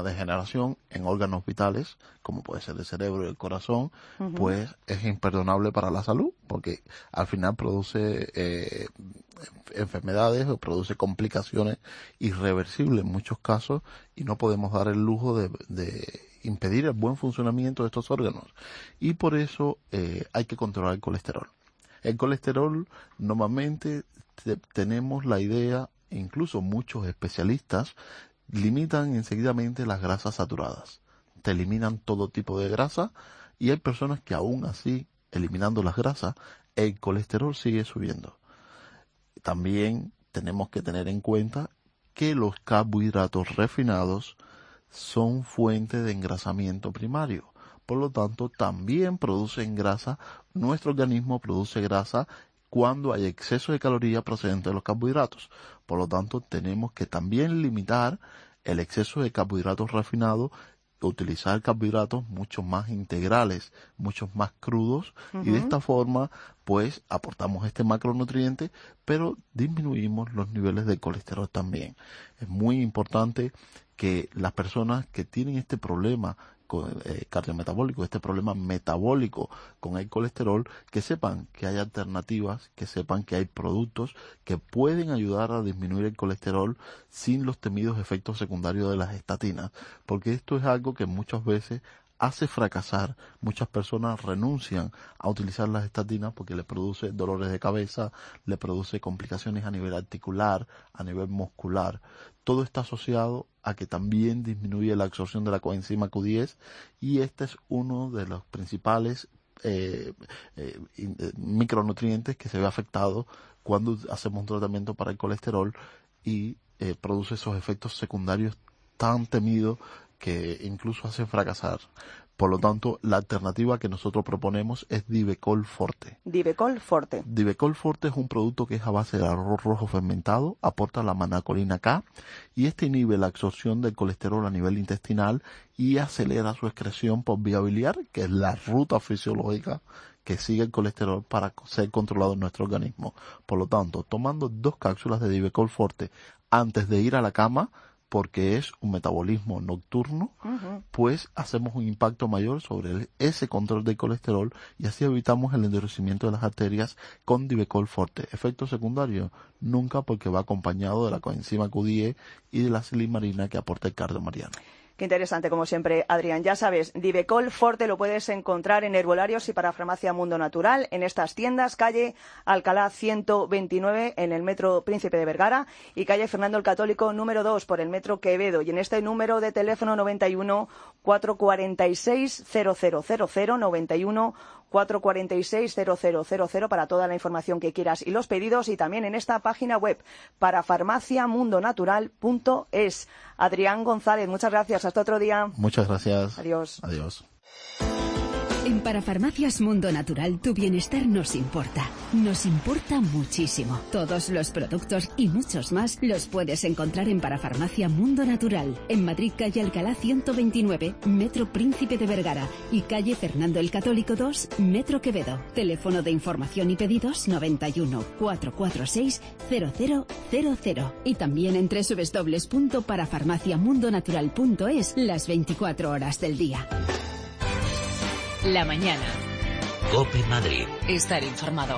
en órganos vitales como puede ser el cerebro y el corazón, pues es imperdonable para la salud porque al final produce enfermedades o produce complicaciones irreversibles en muchos casos y no podemos dar el lujo de impedir el buen funcionamiento de estos órganos y por eso hay que controlar el colesterol. El colesterol, normalmente tenemos la idea, incluso muchos especialistas, limitan enseguidamente las grasas saturadas. Te eliminan todo tipo de grasa y hay personas que aún así, eliminando las grasas, el colesterol sigue subiendo. También tenemos que tener en cuenta que los carbohidratos refinados son fuente de engrasamiento primario. Por lo tanto, también producen grasa. Nuestro organismo produce grasa cuando hay exceso de calorías procedentes de los carbohidratos. Por lo tanto, tenemos que también limitar el exceso de carbohidratos refinados, utilizar carbohidratos mucho más integrales, muchos más crudos, y de esta forma, pues, aportamos este macronutriente, pero disminuimos los niveles de colesterol también. Es muy importante que las personas que tienen este problema cardiometabólico, este problema metabólico con el colesterol, que sepan que hay alternativas, que sepan que hay productos que pueden ayudar a disminuir el colesterol sin los temidos efectos secundarios de las estatinas, porque esto es algo que muchas veces hace fracasar. Muchas personas renuncian a utilizar las estatinas porque le produce dolores de cabeza, le produce complicaciones a nivel articular, a nivel muscular. Todo está asociado a que también disminuye la absorción de la coenzima Q10 y este es uno de los principales micronutrientes que se ve afectado cuando hacemos un tratamiento para el colesterol y produce esos efectos secundarios tan temidos que incluso hacen fracasar. Por lo tanto, la alternativa que nosotros proponemos es Divecol Forte. Divecol Forte. Divecol Forte es un producto que es a base de arroz rojo fermentado, aporta la manacolina K y este inhibe la absorción del colesterol a nivel intestinal y acelera su excreción por vía biliar, que es la ruta fisiológica que sigue el colesterol para ser controlado en nuestro organismo. Por lo tanto, tomando 2 cápsulas de Divecol Forte antes de ir a la cama, porque es un metabolismo nocturno, pues hacemos un impacto mayor sobre ese control del colesterol y así evitamos el endurecimiento de las arterias con Divecol Forte. Efecto secundario, nunca, porque va acompañado de la coenzima Q10 y de la silimarina que aporta el cardio mariano. Qué interesante, como siempre, Adrián. Ya sabes, Divecol Forte lo puedes encontrar en herbolarios y para Farmacia Mundo Natural, en estas tiendas, calle Alcalá 129, en el metro Príncipe de Vergara, y calle Fernando el Católico número 2, por el metro Quevedo. Y en este número de teléfono 91 446 0000, 91 446 0000 para toda la información que quieras y los pedidos, y también en esta página web para farmaciamundonatural.es. Adrián González, muchas gracias. Hasta otro día. Muchas gracias. Adiós. Adiós. En Parafarmacias Mundo Natural tu bienestar nos importa. Nos importa muchísimo. Todos los productos y muchos más los puedes encontrar en Parafarmacia Mundo Natural. En Madrid, calle Alcalá 129, metro Príncipe de Vergara, y calle Fernando el Católico 2, metro Quevedo. Teléfono de información y pedidos 91 446 0000. Y también en www.parafarmaciamundonatural.es las 24 horas del día. La mañana. COPE Madrid. Estar informado.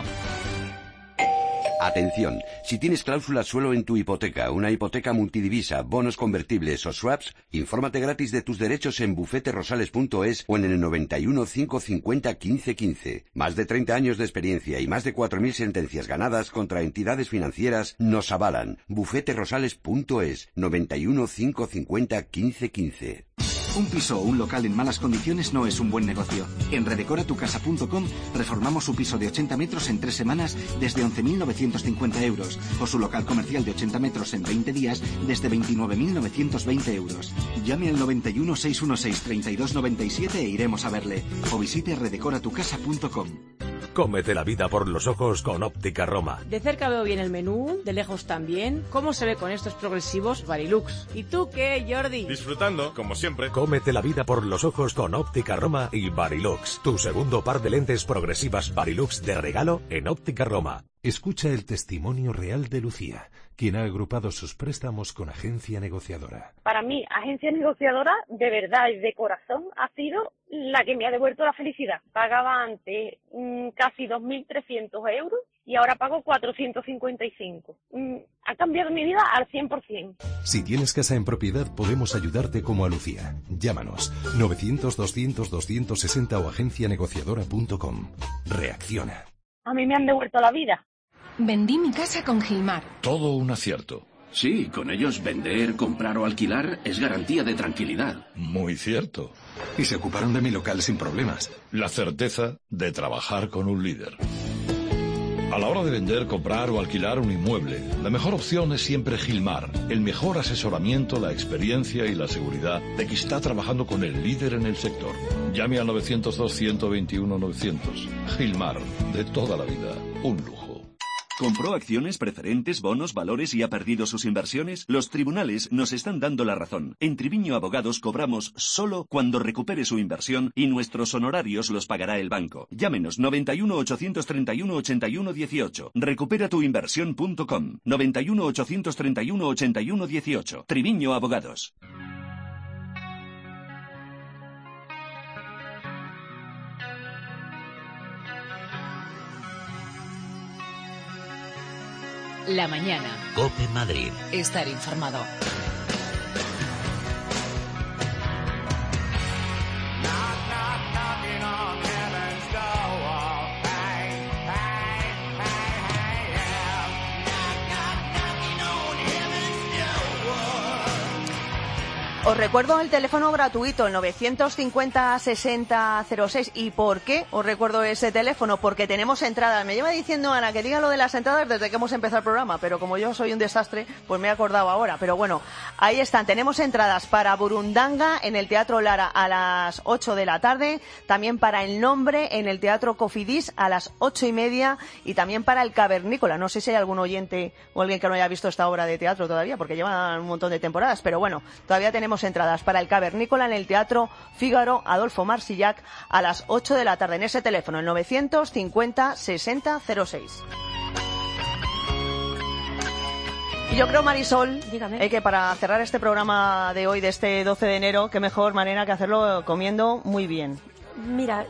Atención, si tienes cláusulas suelo en tu hipoteca, una hipoteca multidivisa, bonos convertibles o swaps, infórmate gratis de tus derechos en bufeterosales.es o en el 91 550 1515. Más de 30 años de experiencia y más de 4.000 sentencias ganadas contra entidades financieras nos avalan. bufeterosales.es, 91 550 1515. Un piso o un local en malas condiciones no es un buen negocio. En redecoratucasa.com reformamos su piso de 80 metros en 3 semanas desde 11.950 euros o su local comercial de 80 metros en 20 días desde 29.920 euros. Llame al 91 616 3297 e iremos a verle. O visite redecoratucasa.com. Cómete la vida por los ojos con Óptica Roma. De cerca veo bien el menú, de lejos también. ¿Cómo se ve con estos progresivos Varilux? ¿Y tú qué, Jordi? Disfrutando, como siempre. Cómete la vida por los ojos con Óptica Roma y Varilux. Tu segundo par de lentes progresivas Varilux de regalo en Óptica Roma. Escucha el testimonio real de Lucía, quien ha agrupado sus préstamos con Agencia Negociadora. Para mí, Agencia Negociadora, de verdad y de corazón, ha sido la que me ha devuelto la felicidad. Pagaba antes casi 2.300 euros y ahora pago 455. Ha cambiado mi vida al 100%. Si tienes casa en propiedad, podemos ayudarte como a Lucía. Llámanos 900-200-260 o agencianegociadora.com. Reacciona. A mí me han devuelto la vida. Vendí mi casa con Gilmar. Todo un acierto. Sí, con ellos vender, comprar o alquilar es garantía de tranquilidad. Muy cierto. Y se ocuparon de mi local sin problemas. La certeza de trabajar con un líder. A la hora de vender, comprar o alquilar un inmueble, la mejor opción es siempre Gilmar. El mejor asesoramiento, la experiencia y la seguridad de que está trabajando con el líder en el sector. Llame al 902-121-900. Gilmar, de toda la vida, un lujo. ¿Compró acciones, preferentes, bonos, valores y ha perdido sus inversiones? Los tribunales nos están dando la razón. En Triviño Abogados cobramos solo cuando recupere su inversión y nuestros honorarios los pagará el banco. Llámenos 91 831 81 18. Recuperatuinversión.com. 91 831 81 18. Triviño Abogados. La mañana. COPE Madrid. Estar informado. Os recuerdo el teléfono gratuito, el 950-6006. ¿Y por qué os recuerdo ese teléfono? Porque tenemos entradas. Me lleva diciendo Ana que diga lo de las entradas desde que hemos empezado el programa, pero como yo soy un desastre, pues me he acordado ahora. Pero bueno, ahí están. Tenemos entradas para Burundanga en el Teatro Lara a las 8 de la tarde, también para El Nombre en el Teatro Cofidis a las 8:30 y también para El Cavernícola. No sé si hay algún oyente o alguien que no haya visto esta obra de teatro todavía, porque lleva un montón de temporadas, pero bueno, todavía tenemos entradas para El Cavernícola en el Teatro Fígaro Adolfo Marsillac a las 8 de la tarde en ese teléfono, el 950-6006. Y yo creo, Marisol, que para cerrar este programa de hoy, de este 12 de enero, qué mejor manera que hacerlo comiendo muy bien. Mira,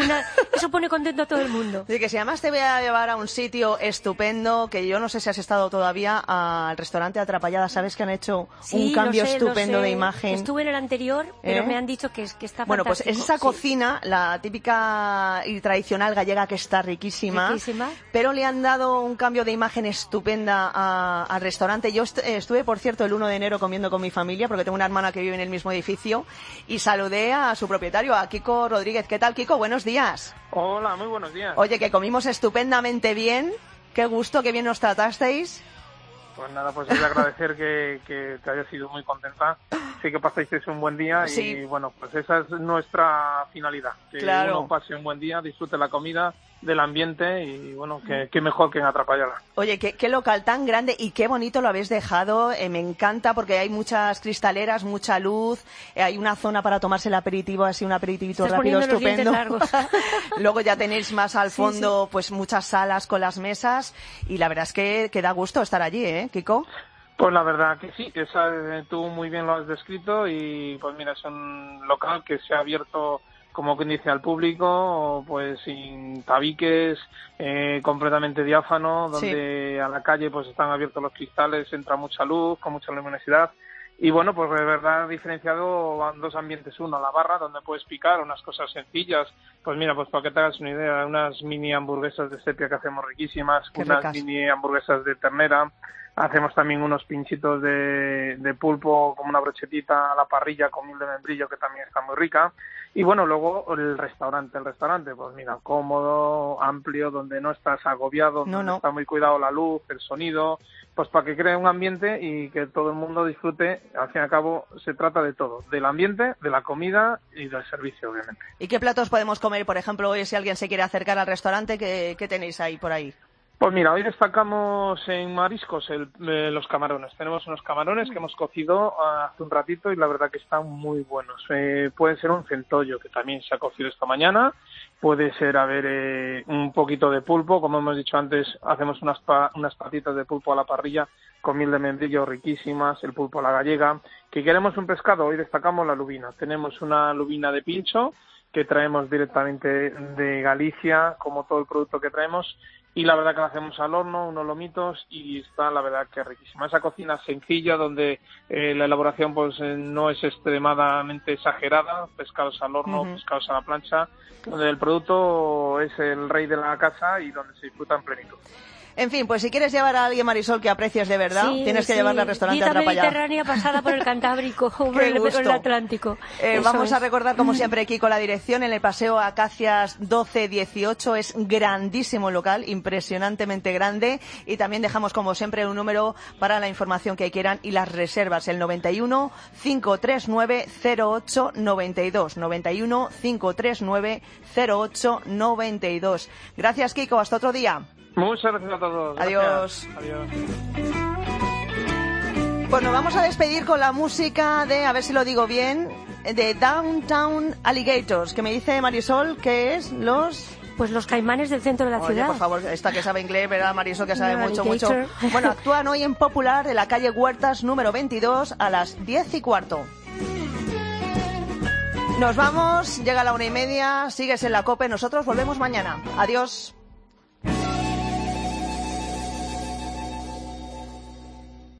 eso pone contento a todo el mundo. Así que si además te voy a llevar a un sitio estupendo, que yo no sé si has estado todavía, al restaurante Atrapallada. ¿Sabes que han hecho un cambio estupendo de imagen? Estuve en el anterior, pero me han dicho que está fantástico. Bueno, pues es esa cocina, la típica y tradicional gallega, que está riquísima, pero le han dado un cambio de imagen estupenda al restaurante. Yo estuve, por cierto, el 1 de enero comiendo con mi familia, porque tengo una hermana que vive en el mismo edificio, y saludé a su propietario, a Kiko Rodríguez. ¿Qué tal, Kiko? Buenos días. Hola, muy buenos días. Oye, que comimos estupendamente bien. Qué gusto, qué bien nos tratasteis. Pues nada, pues es de agradecer que te hayas ido muy contenta. Sí que pasasteis un buen día y bueno, pues esa es nuestra finalidad. Que uno pase un buen día, disfrute la comida, del ambiente y bueno, qué mejor que en Atrapallada. Oye, qué local tan grande y qué bonito lo habéis dejado. Me encanta porque hay muchas cristaleras, mucha luz, hay una zona para tomarse el aperitivo, así un aperitivito rápido, estupendo. Luego ya tenéis más al fondo pues muchas salas con las mesas y la verdad es que da gusto estar allí, ¿eh, Kiko? Pues la verdad que sí, tú muy bien lo has descrito y pues mira, es un local que se ha abierto, como quien dice, al público, pues sin tabiques, completamente diáfano, donde a la calle pues están abiertos los cristales, entra mucha luz, con mucha luminosidad. Y bueno, pues de verdad diferenciado van dos ambientes. Uno, la barra, donde puedes picar unas cosas sencillas. Pues mira, pues para que te hagas una idea, unas mini hamburguesas de sepia que hacemos riquísimas, mini hamburguesas de ternera. Hacemos también unos pinchitos de pulpo como una brochetita a la parrilla con miel de membrillo, que también está muy rica. Y bueno, luego el restaurante, pues mira, cómodo, amplio, donde no estás agobiado, donde está muy cuidado la luz, el sonido, pues para que cree un ambiente y que todo el mundo disfrute. Al fin y al cabo se trata de todo, del ambiente, de la comida y del servicio, obviamente. ¿Y qué platos podemos comer, por ejemplo, hoy si alguien se quiere acercar al restaurante? ¿Qué tenéis ahí por ahí? Pues mira, hoy destacamos en mariscos los camarones. Tenemos unos camarones que hemos cocido hace un ratito y la verdad que están muy buenos. Puede ser un centollo, que también se ha cocido esta mañana. Puede ser, un poquito de pulpo. Como hemos dicho antes, hacemos unas patitas de pulpo a la parrilla con miel de membrillo riquísimas, el pulpo a la gallega. ¿Que queremos un pescado? Hoy destacamos la lubina. Tenemos una lubina de pincho que traemos directamente de Galicia, como todo el producto que traemos. Y la verdad que lo hacemos al horno, unos lomitos, y está la verdad que riquísima. Esa cocina sencilla donde la elaboración pues no es extremadamente exagerada, pescados al horno, pescados a la plancha, donde el producto es el rey de la casa y donde se disfruta en plenitud. En fin, pues si quieres llevar a alguien, Marisol, que aprecies de verdad, tienes que llevarle al restaurante Atrapallada. Mediterránea pasada por el Cantábrico, por el Atlántico. Vamos a recordar, como siempre, Kiko, la dirección en el Paseo Acacias 1218. Es grandísimo el local, impresionantemente grande. Y también dejamos, como siempre, un número para la información que quieran y las reservas, el 91 539 0892. 91 539 0892. Gracias, Kiko. Hasta otro día. Muchas gracias a todos. Adiós. Adiós. Pues nos vamos a despedir con la música de, a ver si lo digo bien, de Downtown Alligators, que me dice Marisol que es Pues los caimanes del centro de la ciudad. Por favor, esta que sabe inglés, ¿verdad, Marisol? Que sabe mucho. Bueno, actúan hoy en Popular, de la calle Huertas, número 22, a las 10:15. Nos vamos, llega la 1:30, sigues en la COPE, nosotros volvemos mañana. Adiós.